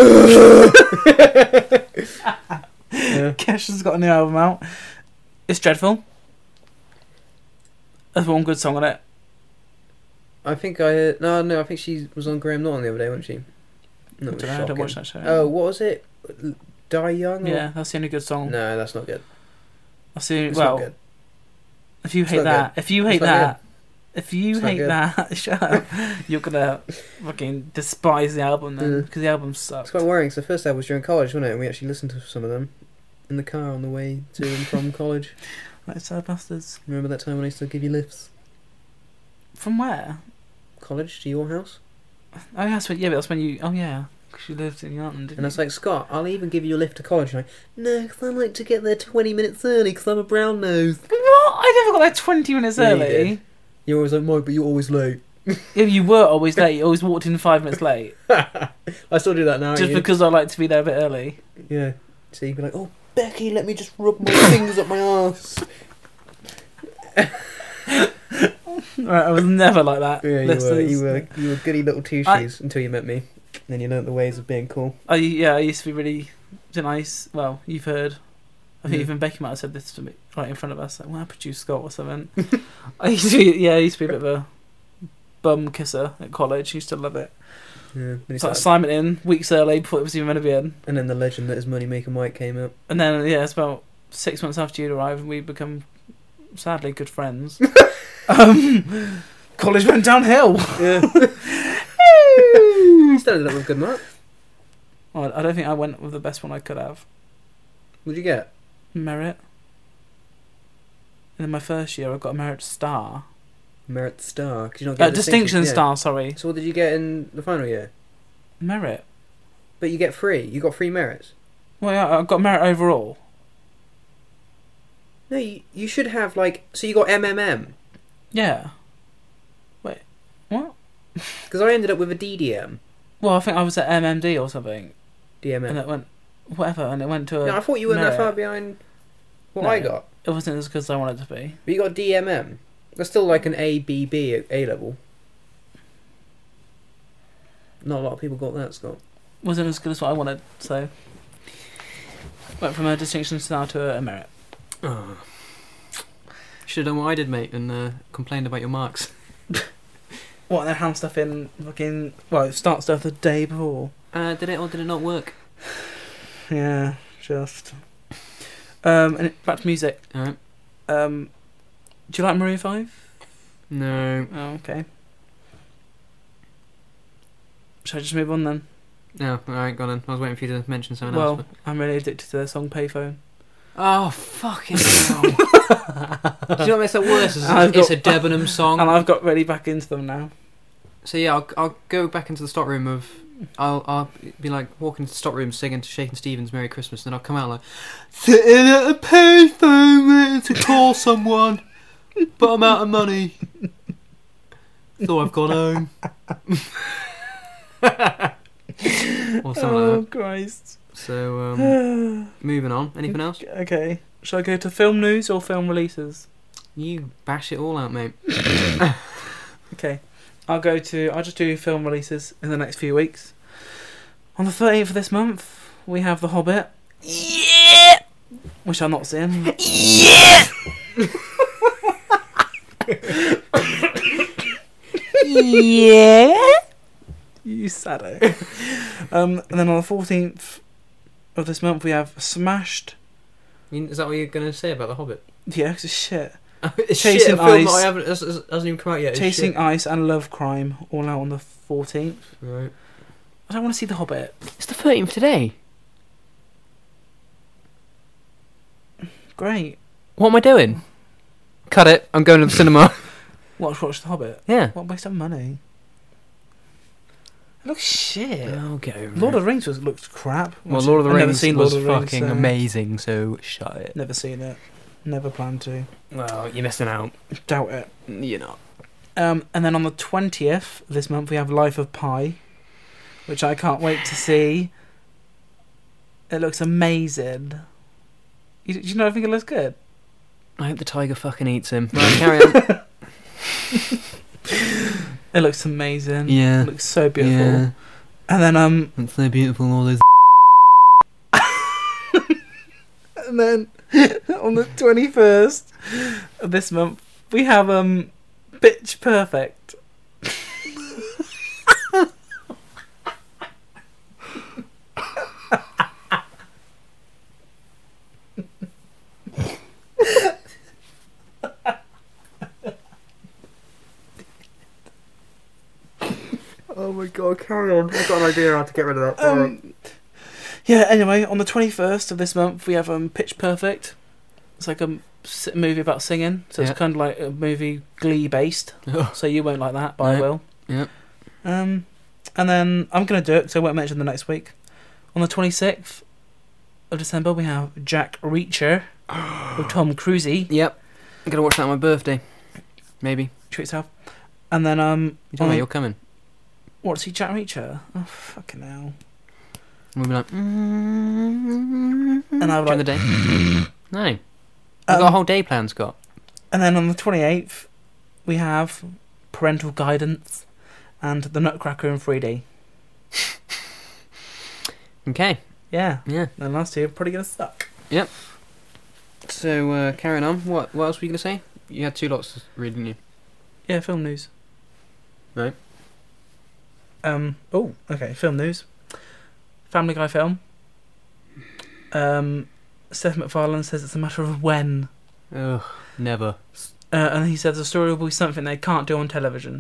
Yeah. Kesha's got a new album out. It's dreadful. There's one good song on it. I think I... No, no, I think she was on Graham Norton the other day, wasn't she? No, I it was don't know, I don't shocking. watch that show. Oh, what was it? Die Young? Or... Yeah, that's the only good song. No, that's not good. That's the, It's well, not good. if you It's hate not that, if you hate It's not that, if you It's not hate good. that, shut up. You're gonna fucking despise the album then, Yeah. because the album sucks. It's quite worrying, because the first album was during college, wasn't it? And we actually listened to some of them in the car on the way to and from college. Like Sad Bastards. Remember that time when I used to give you lifts? From where? College to your house? Oh, yeah, that's when, yeah, but that's when you. Oh, yeah. Because you lived in Yarton, didn't And I was you? like, Scott, I'll even give you a lift to college. And I'm like, no, because I like to get there twenty minutes early because I'm a brown nose. What? I never got there twenty minutes Yeah, you early. did. You're always like, Mike, but you're always late. Yeah, you were always late. You always walked in five minutes late. I still do that now. just you? because I like to be there a bit early. Yeah. So you'd be like, oh, Becky, let me just rub my fingers up my arse. Right, I was never like that. Yeah, you were. Listeners. You were. You were goody little two I- shoes until you met me. Then you learnt the ways of being cool. I, yeah, I used to be really nice. Well, you've heard. I think Yeah. even Becky might have said this to me right in front of us. Like, well, I produced Scott or something. I used to be, yeah, I used to be a bit of a bum kisser at college. Used to love it. Yeah. And, It's it's like like- assignment in weeks early before it was even meant to be in. and then the legend that is Moneymaker Mike came up. And then, yeah, it's about six months after you'd arrived, and we become sadly good friends. um, college went downhill. Yeah. Still ended up with a good mark. Well, I don't think I went with the best one I could have. What'd you get? Merit. And in my first year, I got a merit star. Merit star. 'Cause you don't get Uh, distinction yeah. star, sorry. So what did you get in the final year? Merit. But you get free. You got free merits. Well, yeah, I got merit overall. No, you, you should have like. So you got M M M. Yeah. Wait, what? Because I ended up with a D D M. Well, I think I was at M M D or something, D M M. and it went whatever, and it went to a. No, I thought you weren't that merit. far behind what No. I got. It wasn't as good as I wanted it to be. But you got D M M. That's still like an A B B at A level. Not a lot of people got that, Scott. Wasn't as good as what I wanted, so went from a distinction star to a merit. Oh. Should have done what I did, mate, and uh, complained about your marks. What? And then hand stuff in fucking well, start stuff the day before. Uh, did it or did it not work? Yeah, just. Um, and back to music. Alright. Um, do you like Maroon Five? No. Oh, okay. Shall I just move on then? No, alright, go on then. I was waiting for you to mention something Well, else. I'm really addicted to their song Payphone. But... Oh, fucking hell. Do you know what makes that worse? Is I've it's, it's got- a Debenham song. And I've got really back into them now. So yeah, I'll, I'll go back into the stock room of... I'll I'll be like walking into the stock room singing to Shakin' Stevens Merry Christmas, and then I'll come out like sitting at a payphone waiting to call someone, but I'm out of money. Thought I've gone home. Or something Oh, like that. Christ. So um, moving on. Anything else? Okay. Shall I go to film news or film releases? You bash it all out, mate. Okay. I'll go to... I'll just do film releases in the next few weeks. On the thirteenth of this month, we have The Hobbit. Yeah! Which I'm not seeing. Yeah! Yeah! You sado. um, and then on the fourteenth of this month, we have Smashed. You- Is that what you're going to say about The Hobbit? Yeah, 'cause it's shit. It's Chasing shit, a film that Ice. I haven't, hasn't hasn't even come out yet. It's Chasing shit. Ice and Love Crime all out on the fourteenth. Right. I don't want to see The Hobbit. It's the thirteenth today. Great. What am I doing? Cut it. I'm going to the cinema. Watch, watch The Hobbit. Yeah. What a waste of money. It looks shit. I'll get over Lord it. of the Rings was looked crap. Well, Lord of the I've never Rings seen was Lord of the Rings, fucking so- amazing, so shut it. Never seen it. Never plan to. Well, you're missing out. Doubt it. You're not. Um, and then on the twentieth this month we have Life of Pi, which I can't wait to see. It looks amazing. You, do you not think it looks good? I hope the tiger fucking eats him. Right, carry on. It looks amazing. Yeah. It looks so beautiful. Yeah. And then um, It's so beautiful, all those. and then on the twenty-first of this month we have um, Pitch Perfect. Oh my god, carry on. I've got an idea how to get rid of that. Um, yeah. Anyway, on the twenty-first of this month we have um, Pitch Perfect. It's like a m- s- movie about singing, so Yeah. it's kind of like a movie Glee based. So you won't like that, but I No. will. Yeah. Um, and then I'm gonna do it, so I won't mention the next week. On the twenty-sixth of December, we have Jack Reacher with Tom Cruise. Yep. I'm gonna watch that on my birthday. Maybe. Treat yourself. And then um, You tell me on- you're coming. what's he Jack Reacher? Oh fucking hell! And we'll be like. And I would During like, the day. No. We've Um, got a whole day planned, Scott. and then on the twenty-eighth, we have Parental Guidance and The Nutcracker in three D. Okay. Yeah. Yeah. And last two are probably gonna suck. So uh, carrying on. What? What else were you gonna say? You had two lots to read, didn't you? Yeah, film news. Right. Um. Oh, okay. Film news. Family Guy film. Um, Seth MacFarlane says it's a matter of when, Ugh. Never. uh, and he says the story will be something they can't do on television.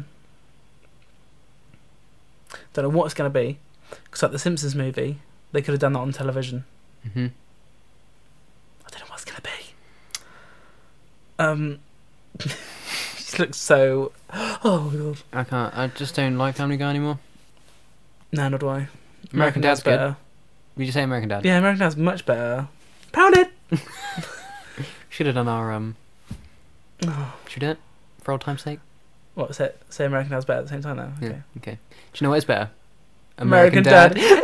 Don't know what it's going to be, because like the Simpsons movie, they could have done that on television. Mm-hmm. I don't know what it's going to be. Um, she looks so. Oh my god. I can't. I just don't like Family Guy anymore. No, nor do I. American Dad's good. better. Did you say American Dad? Yeah, American Dad's much better. Pounded. Should have done our um. Oh. Should we do it for old time's sake? What was it? Say American Dad's better at the same time, though. Okay. Yeah. Okay. Do you know what is better? American, Dad. Dad.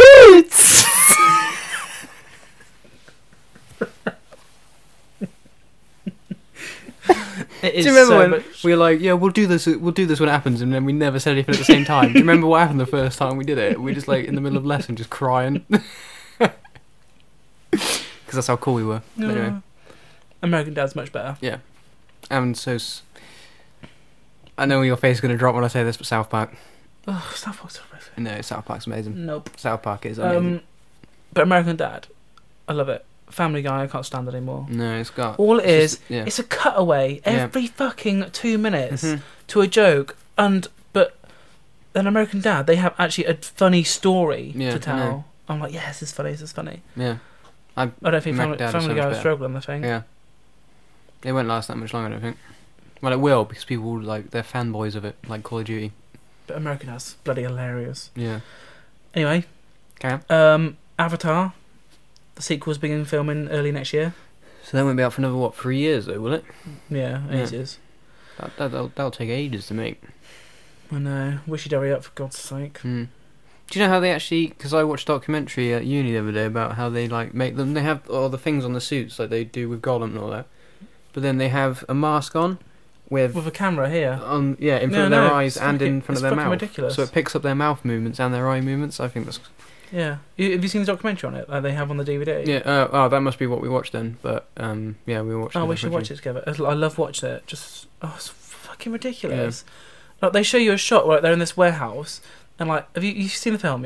It is Do you remember so when much- we were like, yeah, we'll do this, we'll do this when it happens, and then we never said anything at the same time? Do you remember what happened the first time we did it? We were just like in the middle of lesson, just crying, because that's how cool we were. But anyway, No. American Dad's much better. and so s- I know your face is gonna drop when I say this, but South Park. Oh, South Park's horrific. No, South Park's amazing. Nope. South Park is amazing. Um, but American Dad, I love it. Family Guy, I can't stand it anymore. no, it's got. All it it's is, just- yeah. it's a cutaway Yeah. every fucking two minutes Mhm. to a joke, and but an American Dad, they have actually a funny story Yeah, to I tell. know. I'm like, yes, this is funny. This is funny. Yeah. I don't think American Family, Dad is family so much Guy was better. struggling. I think. Yeah. It won't last that much longer, I don't think. Well, it will, because people will, like, they're fanboys of it, like Call of Duty. But American Dad's bloody hilarious. Yeah. Anyway, Okay. um, Avatar, the sequel's beginning filming early next year. So that won't be out for another, what, three years, though, will it? Yeah, Yeah. ages. That, that, that'll, that'll take ages to make. I know. Wish you'd hurry up, for God's sake. Hmm. Do you know how they actually... Because I watched a documentary at uni the other day about how they, like, make them... They have all the things on the suits, like they do with Gollum and all that. But then they have a mask on with... With a camera here. on yeah, in front No, of their no, eyes it's and fucking- in front it's of their fucking mouth. ridiculous. So it picks up their mouth movements and their eye movements. I think that's... Yeah. You, have you seen the documentary on it? Like they have on the D V D? Yeah, uh, oh, that must be what we watched then. But, um, yeah, we watched Oh, the we should watch documentary. it together. I love watching it. Just, oh, it's fucking ridiculous. Like they show you a shot where they're in this warehouse, and like, have you you seen the film? Yeah.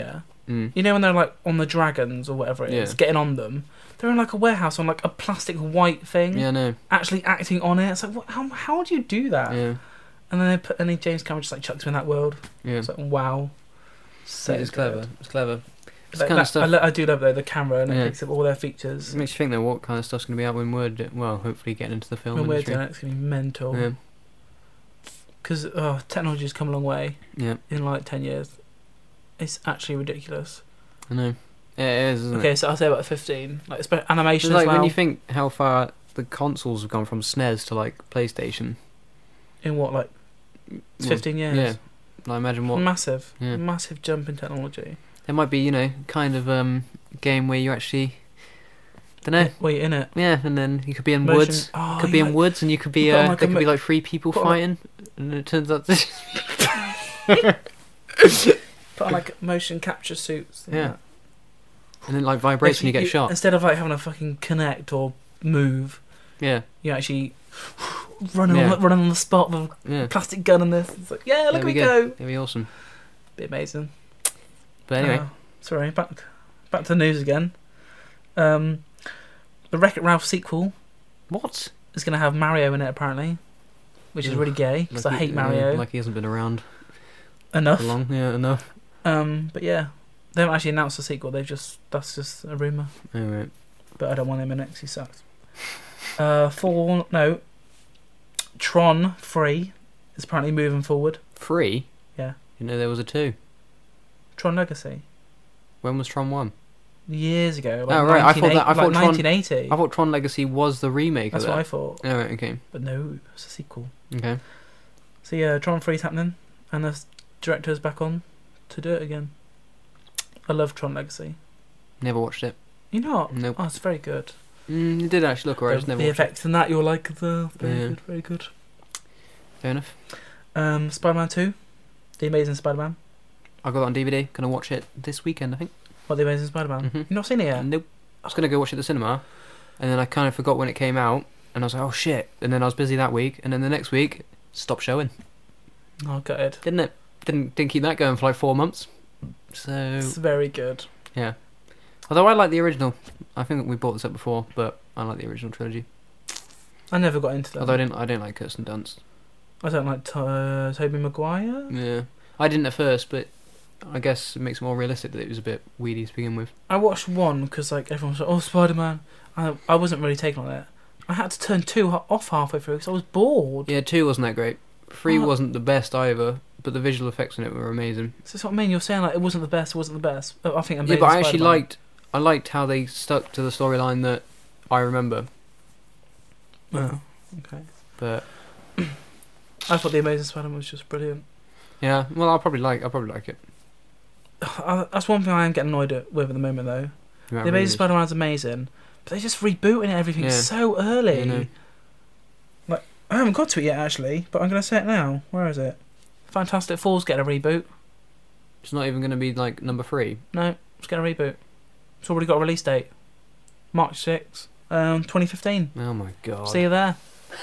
Mm. You know when they're like on the dragons or whatever it is, Yeah. getting on them. They're in like a warehouse on like a plastic white thing, Yeah, no. actually acting on it. It's like, what, how how do you do that? Yeah. And then they put, and then James Cameron just like chucks him in that world. Yeah. It's like, wow. So it's good. clever. It's clever. It's That- kind of that- stuff. I, lo- I do love though the camera and Yeah. it picks up all their features. It makes you think though what kind of stuff's going to be out when we're do- well, hopefully getting into the film When we're industry. doing it, it's gonna be mental. Yeah. Because oh, technology's come a long way Yeah. in like ten years. It's actually ridiculous. I know. Yeah, it is, isn't Okay, it? so I'll say about fifteen. Like spe- animation It's like as well. when you think how far the consoles have gone from S N E S to like PlayStation. in what like Well, fifteen years? Yeah. Like imagine what Massive, Yeah. massive jump in technology. there might be, you know, kind of um game where you actually don't know. Well, you're in it. Yeah, and then you could be in Motion- woods. Oh, could be yeah. in woods, and you could be. You put on Uh, like a there could be mo- like three people put on like- fighting, and it turns out. To Put on like motion capture suits. and Yeah. that. and then like vibrates If when you get shot. Instead of like having to fucking connect or move, Yeah, you actually running Yeah. on, running on the spot with yeah. a plastic gun and this. It's like, yeah, look There at we me go. go. That'd be awesome. Be amazing. But anyway, Uh, sorry, back back to the news again. Um, the Wreck-It Ralph sequel what? is going to have Mario in it apparently, which is Ugh. really gay because Like I he- hate yeah, Mario like he hasn't been around enough. for long. Yeah, enough. Um, but yeah, they haven't actually announced the sequel. They've just that's just a rumor. Anyway, But I don't want him in it 'cause he sucks. Uh, four no. Tron three is apparently moving forward. free. Yeah. You know there was a two. Tron Legacy When was Tron one? years ago. Like Oh, right, I thought that- I like thought Tron- nineteen eighty. I thought Tron Legacy was the remake That's of what I that. thought. Oh, right, okay, But no, it's a sequel. okay. So yeah, Tron three's happening, and the s- director's back on to do it again. I love Tron Legacy. Never watched it. You know what? Nope. Oh, it's very good. Mm, it did actually look alright. the Just never the watched it. effects and that you're like the very Yeah. good, very good. Fair enough. Um, Spider-Man two, The Amazing Spider-Man. I got it on D V D. Gonna watch it this weekend, I think. What, The Amazing Spider-Man? Mhm. You've not seen it yet? Nope. I was gonna go watch it at the cinema, and then I kind of forgot when it came out, and I was like, oh shit. And then I was busy that week, and then the next week, stopped showing. Oh, gutted. Didn't it? Didn't didn't keep that going for like four months. So It's very good. yeah. Although I like the original. I think we brought this up before, but I like the original trilogy. I never got into that. Although I didn't I didn't like Kirsten Dunst. I don't like to- uh, Tobey Maguire. Yeah. I didn't at first, but I guess it makes it more realistic that it was a bit weedy to begin with. I watched one because like everyone was like, "Oh, Spider-Man." I I wasn't really taken on it. I had to turn two ho- off halfway through because I was bored. Yeah, two wasn't that great. Three Oh. wasn't the best either, but the visual effects in it were amazing. So that's what I mean. You're saying like it wasn't the best. It wasn't the best. Oh, I think Yeah, Amazing but I actually Spider-Man- liked I liked how they stuck to the storyline that I remember. Oh, okay. But I thought the Amazing Spider-Man was just brilliant. yeah, well, I'll probably like I'll probably like it. Uh, That's one thing I am getting annoyed at- with at the moment though. Yeah, The really. Amazing Spider-Man's amazing, but they're just rebooting everything Yeah. so early. I know. Like I haven't got to it yet actually, but I'm gonna say it now. Where is it? Fantastic Four's getting a reboot. It's not even going to be like number three. No, it's getting a reboot. It's already got a release date. March sixth, um, twenty fifteen. Oh my god. See you there.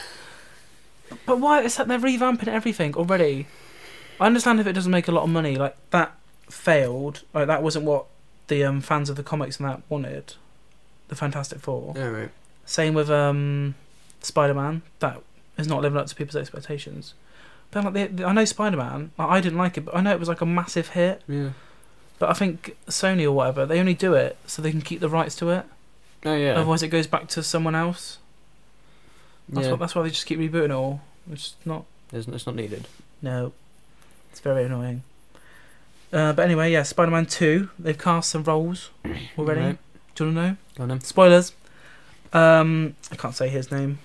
But why is that they're revamping everything already? I understand if it doesn't make a lot of money, like that failed. Like that wasn't what the um, fans of the comics and that wanted. The Fantastic Four. Yeah, right. Same with um, Spider-Man. That is not living up to people's expectations. But like the, the, I know Spider-Man. Like, I didn't like it, but I know it was like a massive hit. Yeah. But I think Sony or whatever, they only do it so they can keep the rights to it. Oh yeah. Otherwise, it goes back to someone else. That's yeah. what. That's why they just keep rebooting it all. It's not. It's, it's not needed. No, it's very annoying. Uh, but anyway, yeah, Spider-Man two. They've cast some roles already. Right. Do you want to know? Go on then. Spoilers. Um, I can't say his name.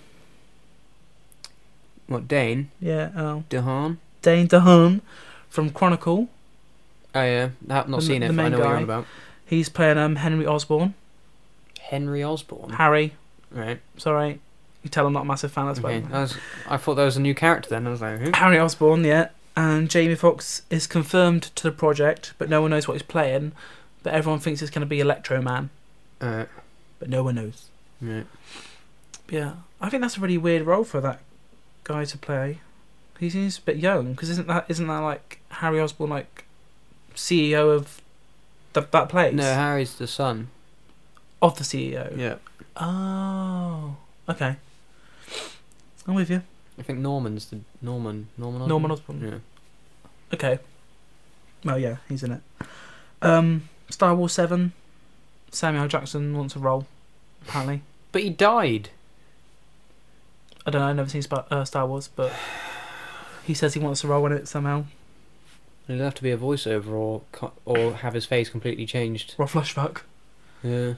What, Dane Yeah, oh, DeHaan? Dane DeHaan from Chronicle. Oh yeah, I've not The- seen the it, but I main know what you're guy. on about. He's playing um Henry Osborn. Henry Osborn. Harry. Right. Sorry, you tell I'm not a massive fan of Okay. Spider-Man. I, was, I thought that was a new character then. I was like, who? Harry Osborn, yeah. And Jamie Foxx is confirmed to the project, but no one knows what he's playing. But everyone thinks it's going to be Electro Man, Uh, but no one knows. right. But yeah, I think that's a really weird role for that guy to play. He seems a bit young, because isn't that isn't that like Harry Osborn, like C E O of The, that place? No, Harry's the son. Of the C E O? Yeah. Oh, okay. I'm with you. I think Norman's the Norman. Norman. Osborn? Norman Osborn. Yeah. Okay. Well, yeah, he's in it. Um, Star Wars seven. Samuel Jackson wants a role, apparently. But he died. I don't know. I've never seen Sp- uh, Star Wars, but he says he wants a role in it somehow. It'll have to be a voiceover or co- or have his face completely changed. Or a flashback. Yeah.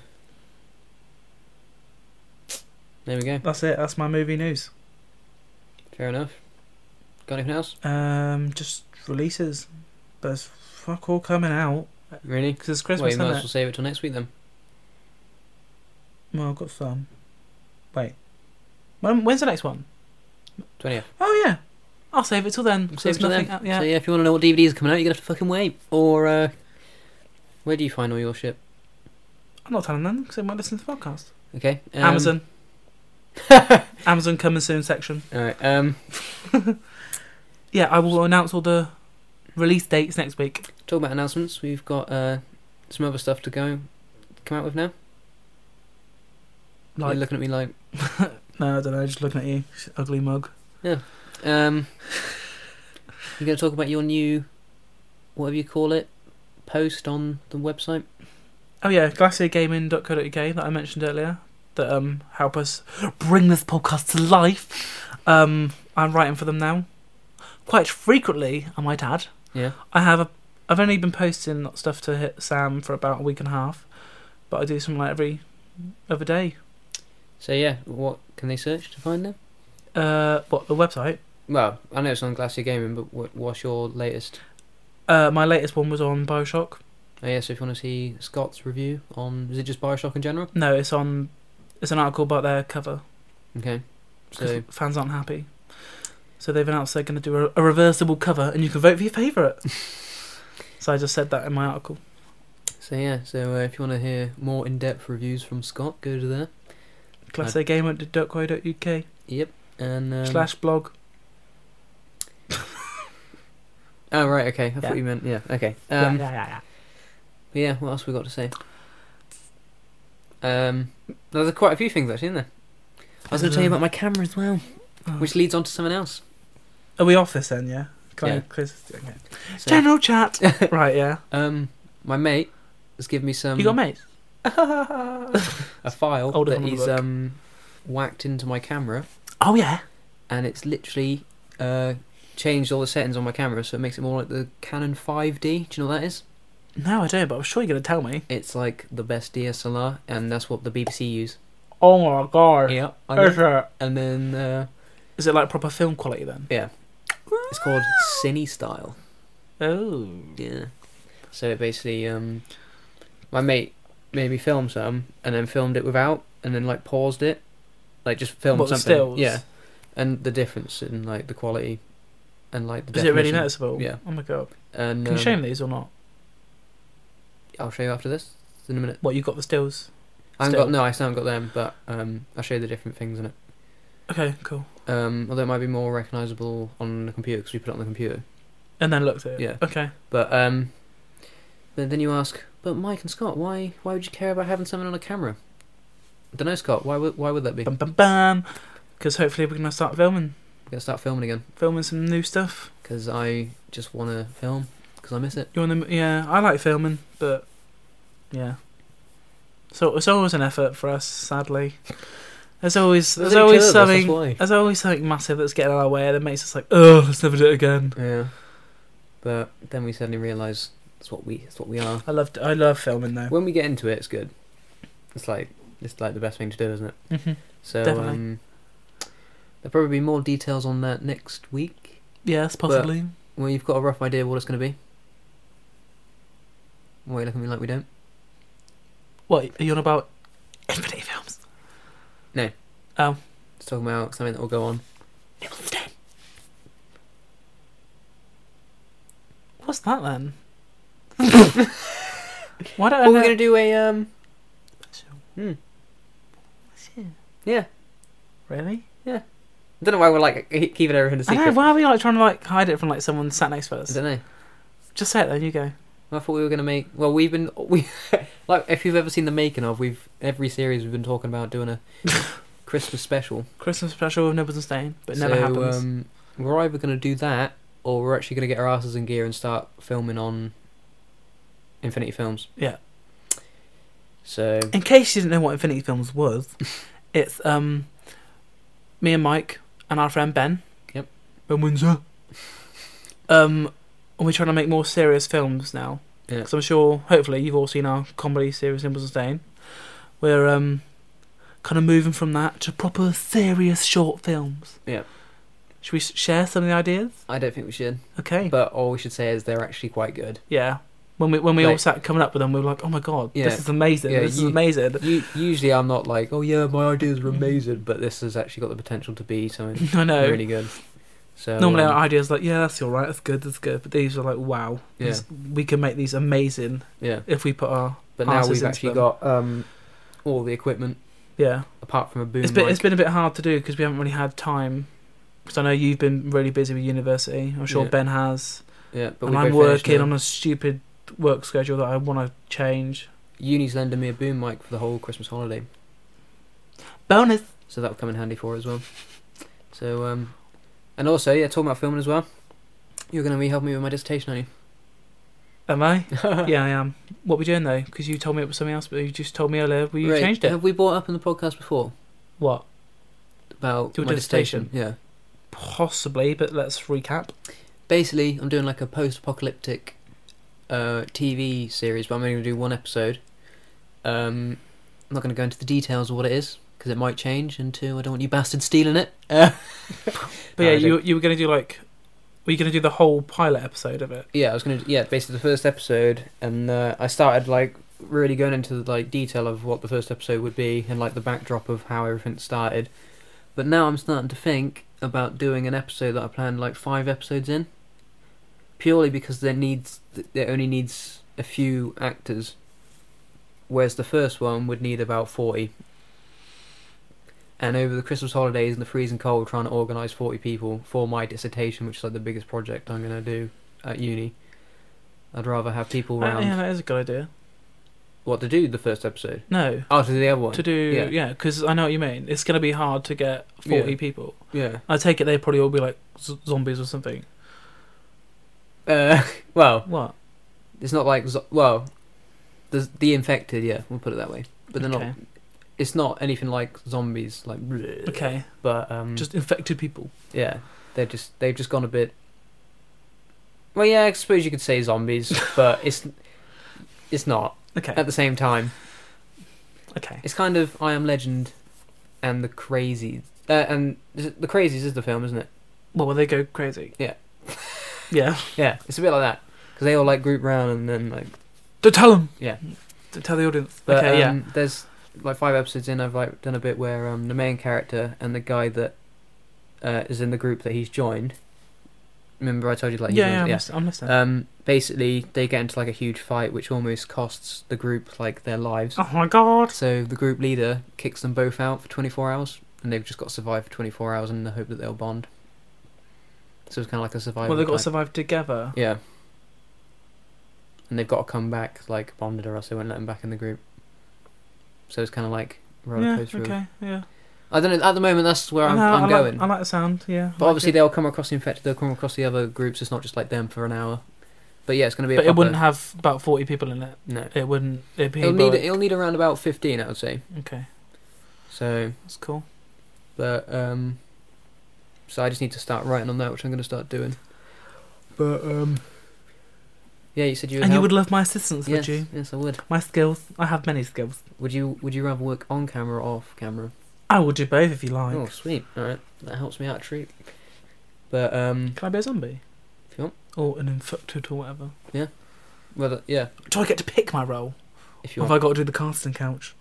There we go. That's it. That's my movie news. Fair enough. Got anything else? Um, just releases. There's fuck all coming out Really? because it's Well, Christmas, you might as isn't well it? save it till next week then. Well, I've got some. Wait. When, when's the next one? twentieth. Oh yeah. I'll save it till then. 'cause Save there's it till nothing then. out- yeah. So yeah, if you want to know what D V Ds are coming out, you're gonna have to fucking wait. Or uh, where do you find all your shit? I'm not telling them because they might listen to the podcast. Okay. Um, Amazon. Amazon coming soon section. All right. Um, Yeah, I will announce all the release dates next week. talk about announcements. We've got uh, some other stuff to go come out with now. Like, You're looking at me like. no, I don't know. Just looking at you, ugly mug. Um, you're going to talk about your new, whatever you call it, post on the website. Oh yeah, glacier gaming dot co dot uk that I mentioned earlier that um help us bring this podcast to life. Um, I'm writing for them now, quite frequently, I might add. Yeah. I have a. I've only been posting stuff to hit Sam for about a week and a half, but I do something like every other day. So yeah, what can they search to find them? Uh, what the website? Well, I know it's on Glacier Gaming, but what, what's your latest? Uh, my latest one was on Bioshock. Oh yeah, so if you want to see Scott's review on, is it just Bioshock in general? No, it's on. It's an article about their cover. Okay. Because So fans aren't happy. So they've announced they're going to do a, a reversible cover, and you can vote for your favourite. So I just said that in my article. so yeah, so uh, if you want to hear more in-depth reviews from Scott, go to there. glacier gamer dot co dot uk Yep. And um, slash blog. Oh right, okay. I Yeah. thought you meant yeah. Okay. Um, yeah, yeah, yeah. But yeah, what else we got to say? Um, there's quite a few things actually, isn't there? I was going to tell you about my camera as well, Oh. which leads on to something else. Are we off this then? Yeah. Can I Yeah. close this? Okay. So, General chat. Right. Yeah. um, my mate has given me some You got mates? a file Older that than the he's book. um whacked into my camera, Oh yeah. and it's literally uh changed all the settings on my camera, so it makes it more like the Canon five D. Do you know what that is? No, I don't. But I'm sure you're going to tell me. It's like the best D S L R, and that's what the B B C use. Oh my god. Yeah, I Is know. it? And then uh, Is it like proper film quality then? yeah, it's called Cine Style. Oh. Yeah. So it basically, um, my mate made me film some, and then filmed it without, and then like paused it, like just filmed What, the something. stills? Yeah. And the difference in like the quality, and like the Is it really definition. noticeable? Yeah. Oh my god. And Can you um, show me these or not? I'll show you after this in a minute. What, you got the stills? I haven't Still. got no, I still haven't got them, but um, I'll show you the different things in it. Okay, cool. Um, although it might be more recognisable on the computer because we put it on the computer. And then looked at it. Yeah. Okay. But um, but then you ask, but Mike and Scott, why why would you care about having something on a camera? I don't know, Scott. Why would why would that be? Bum bum bum. Because hopefully we're gonna start filming, We're gonna start filming again filming some new stuff. because I just want to film because I miss it. You want to? Yeah, I like filming, but yeah. So it's always an effort for us. Sadly, there's always there's There's always each other, that's something why. there's always something massive that's getting in our way that makes us like, oh, let's never do it again. Yeah. But then we suddenly realise it's what we it's what we are. I love I love filming though. When we get into it, it's good. It's like it's like the best thing to do, isn't it? hmm So Definitely. um, there'll probably be more details on that next week. Yes, possibly. Well, you've got a rough idea of what it's going to be. Why are you looking at me like we don't? What are you on about? Infinity Films. No. Oh. It's talking about something that will go on. What's that then? Why don't Oh, I we're know? going to do a um. Hmm. Yeah. Really? I don't know why we're like ke- keeping everything a I know. secret. Why are we like trying to like hide it from like someone sat next to I us? don't know. Just say it then. You go. I thought we were gonna make. Well, we've been we like if you've ever seen the making of, we've every series we've been talking about doing a Christmas special. Christmas special with Nibbles and Stain, but it so, never happens. Um, we're either gonna do that, or we're actually gonna get our asses in gear and start filming on Infinity Films. Yeah. So, in case you didn't know what Infinity Films was, it's um, me and Mike and our friend Ben. Yep. Ben Windsor. Um, and we're trying to make more serious films now. Yeah. Because I'm sure, hopefully, you've all seen our comedy series, Nibbles and Stain. We're um, kind of moving from that to proper serious short films. Yeah. Should we s- share some of the ideas? I don't think we should. Okay. But all we should say is they're actually quite good. Yeah. When we when we all Like- sat coming up with them, we were like, oh my god, Yeah. this is amazing. Yeah, this you- is amazing. U- usually I'm not like, oh yeah, my ideas are amazing, but this has actually got the potential to be something I know. really good. So Normally um, our ideas like, yeah, that's all right, that's good, that's good. But these are like, wow, Yeah. this- we can make these amazing yeah, if we put our but now Passes we've into actually them. got um, all the equipment yeah. apart from a boom It's been mic. it's been a bit hard to do because we haven't really had time. Because I know you've been really busy with university. I'm sure Yeah. Ben has, yeah, but and we I'm both finished working now. on a stupid work schedule that I want to change. Uni's lending me a boom mic for the whole Christmas holiday, Bonus. so that will come in handy for her as well. So um, and also yeah, talking about filming as well. You're going to be helping me with my dissertation, aren't Am I? you? Yeah, I am. What are we doing though? Because you told me it was something else, but you just told me earlier. Well, you Right, changed it. Have we brought up in the podcast before What? about Your my dissertation? dissertation? Yeah. Possibly, but let's recap. Basically, I'm doing like a post-apocalyptic uh, T V series, but I'm only going to do one episode. Um, I'm not going to go into the details of what it is, because it might change, and two, I don't want you bastards stealing it. Uh, But yeah, you you were going to do like, were you going to do the whole pilot episode of it? yeah, I was going to, yeah, basically the first episode, and uh, I started like really going into the like detail of what the first episode would be, and like the backdrop of how everything started. But now I'm starting to think about doing an episode that I planned like five episodes in, purely because there needs there only needs a few actors, whereas the first one would need about forty. And over the Christmas holidays and the freezing cold, trying to organise forty people for my dissertation, which is like the biggest project I'm going to do at uni, I'd rather have people Uh, around. yeah, that is a good idea. What, to do the first episode? No, Oh, to do the other one? to do Yeah. yeah, because I know what you mean. It's going to be hard to get forty Yeah. people. Yeah. I take it they probably all be like z- zombies or something. Uh, well, What? it's not like zo- well, the the infected. Yeah, we'll put it that way. But they're Okay. not. It's not anything like zombies. Like bleh. Okay, But um, just infected people. yeah, they're just they've just gone a bit. Well, yeah, I suppose you could say zombies, but it's it's not Okay, at the same time. okay. It's kind of I Am Legend and the Crazies. Uh, and is it- the Crazies is the film, isn't it? Well, will they go crazy? Yeah. Yeah. Yeah, it's a bit like that because they all like group round and then like Don't tell them. yeah. Don't tell the audience. But okay, um, yeah. there's like five episodes in. I've like done a bit where um, the main character and the guy that uh, is in the group that he's joined. Remember, I told you like he's Yeah, in- yeah, I'm, yeah. lis- I'm listening. Um, basically, they get into like a huge fight, which almost costs the group like their lives. oh my god. So the group leader kicks them both out for twenty-four hours, and they've just got to survive for twenty-four hours in the hope that they'll bond. So it's kind of like a survival. Well, they've got to type. survive together. Yeah. And they've got to come back like bonded, or else they won't let them back in the group. So it's kind of like roller Yeah. coaster. of- Okay. Yeah. I don't know. At the moment, that's where I'm, No, I'm I going. Like, I like the sound. Yeah. but I like obviously, it. they'll come across the infected. They'll come across the other groups. It's not just like them for an hour. But yeah, it's going to be. A But it proper- wouldn't have about forty people in it. No. It wouldn't. It'd be. It'll need. like- It'll need around about fifteen, I would say. Okay, So, that's cool. but um, so I just need to start writing on that, which I'm going to start doing. But um, yeah, you said you would. And you help? would love my assistance, Yes, would you? yes, I would. My skills. I have many skills. Would you? Would you rather work on camera or off camera? I will do both if you like. Oh, sweet. All right, that helps me out a treat. But um, Can I be a zombie? If you want. Or an infected or whatever. well, th- yeah, Do I get to pick my role? if you Or have want. I got to do the casting couch?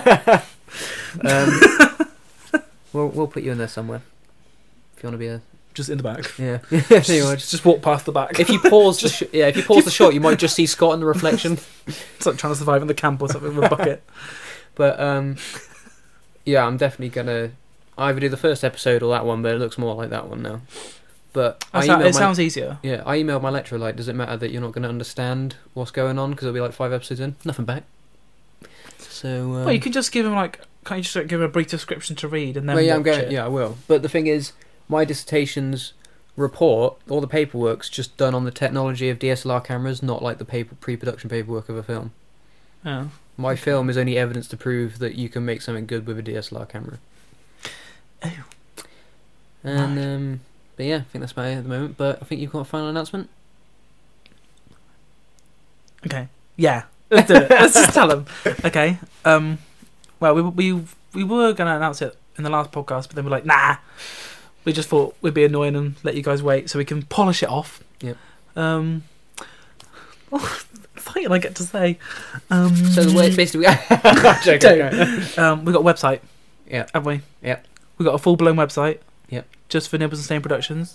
um, we'll we'll put you in there somewhere. If you want to be a Just in the back. yeah. There you are. Just, just walk past the back. If you pause the sh- yeah, if you pause the shot, you might just see Scott in the reflection. It's like trying to survive in the camp or something with a bucket. But um, yeah, I'm definitely gonna either do the first episode or that one, but it looks more like that one now. But That I sou- emailed it my, sounds easier. yeah, I emailed my lecturer like, does it matter that you're not going to understand what's going on because it'll be like five episodes in? Nothing back. So. Um, Well, you can just give him like, can't you just like, give him a brief description to read and then well, yeah, I'm watch going. it? Yeah, I will. But the thing is, my dissertation's report, all the paperwork's just done on the technology of D S L R cameras, not like the paper pre-production paperwork of a film. Oh. My film is only evidence to prove that you can make something good with a D S L R camera. Oh. And Right. um, but yeah, I think that's about it at the moment. But I think you've got a final announcement. Okay. Yeah. Let's do it. Let's just tell him. Okay. Um. Well, we we we were gonna announce it in the last podcast, but then we're like, nah. We just thought we'd be annoying and let you guys wait so we can polish it off. Yep. Um. Exciting, I get to say. Um. So the way basically, I'm joking, Don't. um, we got a website. Yeah. Haven't we? Yep. We got a full blown website. Yep. Just for Nibbles and Stain Productions.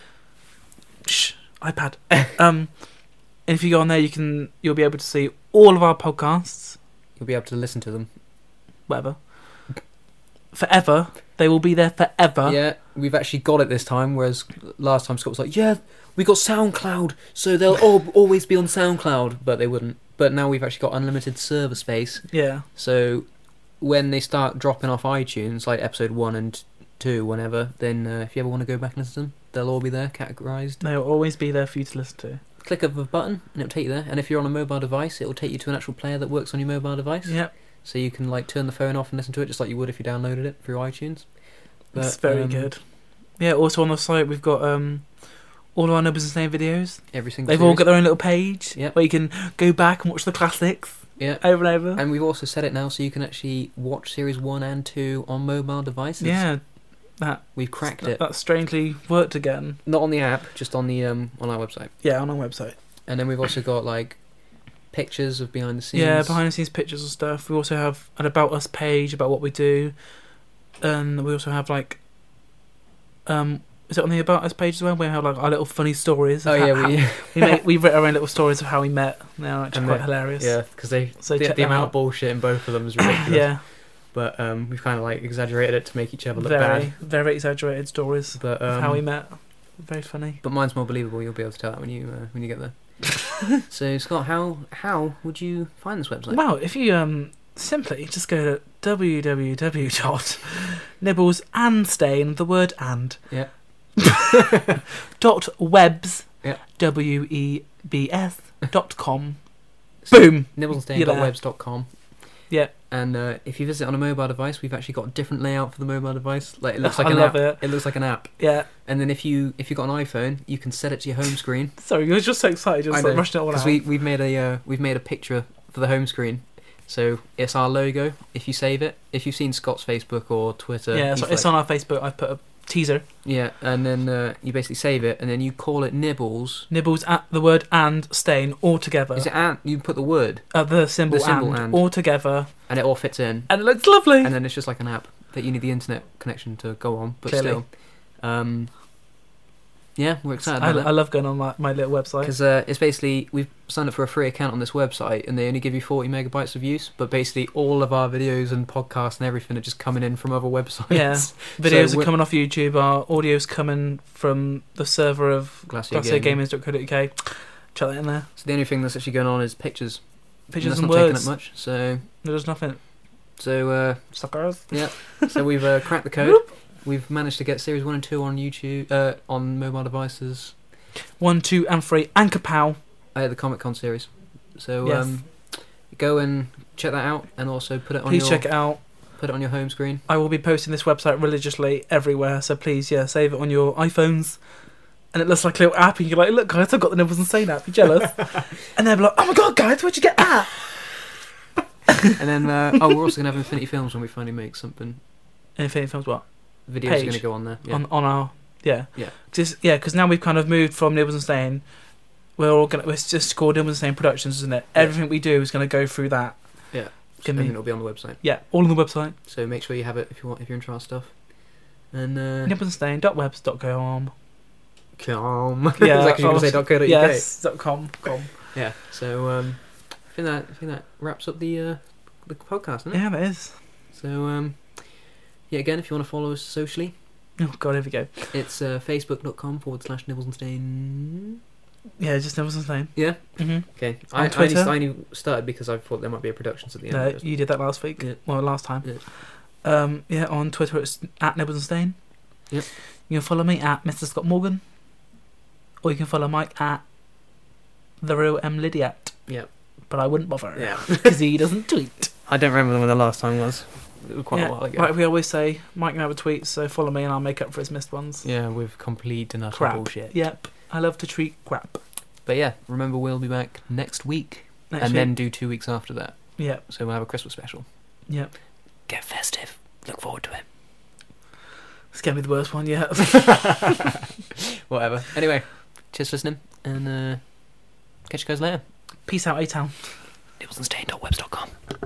Shh. iPad. um. And if you go on there, you can you'll be able to see all of our podcasts. You'll be able to listen to them. Whatever. Forever. They will be there forever. Yeah, we've actually got it this time, whereas last time Scott was like, yeah, we got SoundCloud, so they'll all, always be on SoundCloud, but they wouldn't. But now we've actually got unlimited server space, Yeah. so when they start dropping off iTunes, like episode one and two, whenever, then uh, if you ever want to go back and listen to them, they'll all be there, categorised. They will always be there for you to listen to. Click of a button, and it'll take you there, and if you're on a mobile device, it'll take you to an actual player that works on your mobile device. Yep. So you can like turn the phone off and listen to it, just like you would if you downloaded it through iTunes. It's But, very um, good. Yeah, also on the site we've got um, all of our Nibbles and Stain videos. Every single They've all series. got their own little page Yep. where you can go back and watch the classics Yeah. over and over. And we've also set it now so you can actually watch series one and two on mobile devices. Yeah, that We've cracked that, it. that strangely worked again. Not on the app, just on the um on our website. Yeah, on our website. And then we've also got like pictures of behind the scenes. Yeah, behind the scenes pictures and stuff. We also have an about us page about what we do, and we also have like, um, is it on the about us page as well? We have like our little funny stories. Oh of how- yeah, how- we we make we write our own little stories of how we met. They're actually And quite the- hilarious. yeah, because they So the, check the them amount out. of bullshit in both of them is ridiculous. Yeah, But um, we've kind of like exaggerated it to make each other look very bad. very exaggerated stories But of um, how we met. Very funny. But mine's more believable. You'll be able to tell that when you uh, when you get there. So Scott, how how would you find this website? Well, if you um simply just go to w w w dot nibbles and stain the word and Yeah. dot webs Yeah. w e b s dot com. Boom. nibbles and stain You're dot there. webs dot com. Yeah. And uh, if you visit on a mobile device, we've actually got a different layout for the mobile device. Like it looks like I an love app. it. looks like an app. Yeah. And then if you if you've got an iPhone, you can set it to your home screen. Sorry, you were just so excited, just I like know, rushing it all out. Because we we've made a uh, we've made a picture for the home screen. So it's our logo. If you save it, if you've seen Scott's Facebook or Twitter, yeah, so he's it's like- on our Facebook. I've put a teaser. yeah, and then uh, you basically save it, and then you call it Nibbles. Nibbles at the word and stain all together. Is it and you put the word, uh, the symbol, The symbol and, and. all together, and it all fits in, and it looks lovely. and then it's just like an app that you need the internet connection to go on, but Clearly. still, um, yeah, we're excited I, about I love going on my, my little website. because uh, it's basically we've signed up for a free account on this website, and they only give you forty megabytes of use, but basically all of our videos and podcasts and everything are just coming in from other websites. Yeah. Videos So are we're- coming off YouTube. Our audio's coming from the server of Glacier glacier Gaming. gamers dot co dot u k. Chuck that in there. So the only thing that's actually going on is pictures. Pictures that's and not taking words. up much. So There's nothing. so uh, Suckers. so we've uh, cracked the code. We've managed to get series one and two on YouTube, uh, on mobile devices. One, two, and three. Anchor Pow. I had the Comic Con series. So Yes. um, go and check that out, and also put it on Please your check it out. put it on your home screen. I will be posting this website religiously everywhere, so please, yeah, save it on your iPhones. And it looks like a little app, and you're like, look, guys, I've got the Nibbles and Stain app. You jealous? And they'll be like, oh my god, guys, where'd you get that? And then uh, oh, we're also gonna have Infinity Films when we finally make something. Infinity Films, what? Videos Page. are gonna go on there. Yeah. On on our yeah Yeah. just yeah because now we've kind of moved from Nibbles and Stain. We're all gonna it's just called Nibbles and Stain Productions, isn't it? Yeah. Everything we do is gonna go through that. Yeah. Give and me it'll be on the website. yeah all on the website. So make sure you have it if you want if you're into our stuff. And uh, Nibbles and Stain dot webs dot com. calm. Yeah, It's actually I gonna was- say dot co dot uk. Yes, dot com. com. Yeah. So um, I think that I think that wraps up the uh, the podcast, isn't it? Yeah, that is. So um, yeah, again, if you want to follow us socially, Oh God, here we go. It's uh, facebook.com forward slash Nibbles and Stain. Yeah, just never name. Yeah? Mm-hmm. Okay. On I, I, only, Twitter? I only started because I thought there might be a productions at the end. No, of it. you did that last week. Yeah. Well, last time. Yeah. Um, yeah, on Twitter it's at Nibbles and Stain. Yep. You can follow me at Mister Scott Morgan, or you can follow Mike at the real M Lydiat. Yep. But I wouldn't bother. Yeah. Because he doesn't tweet. I don't remember when the last time was. It was quite yeah. a while ago. Like we always say, Mike never tweets, so follow me and I'll make up for his missed ones. Yeah, with complete and utter Crap. bullshit. Yep. I love to tweet crap. But yeah, remember we'll be back next week. Next and week. then do two weeks after that. Yep. So we'll have a Christmas special. Yep. Get festive. Look forward to it. It's gonna be the worst one yet. Whatever. Anyway, cheers for listening, and uh, catch you guys later. Peace out, A-Town. nibbles and stain dot webs dot com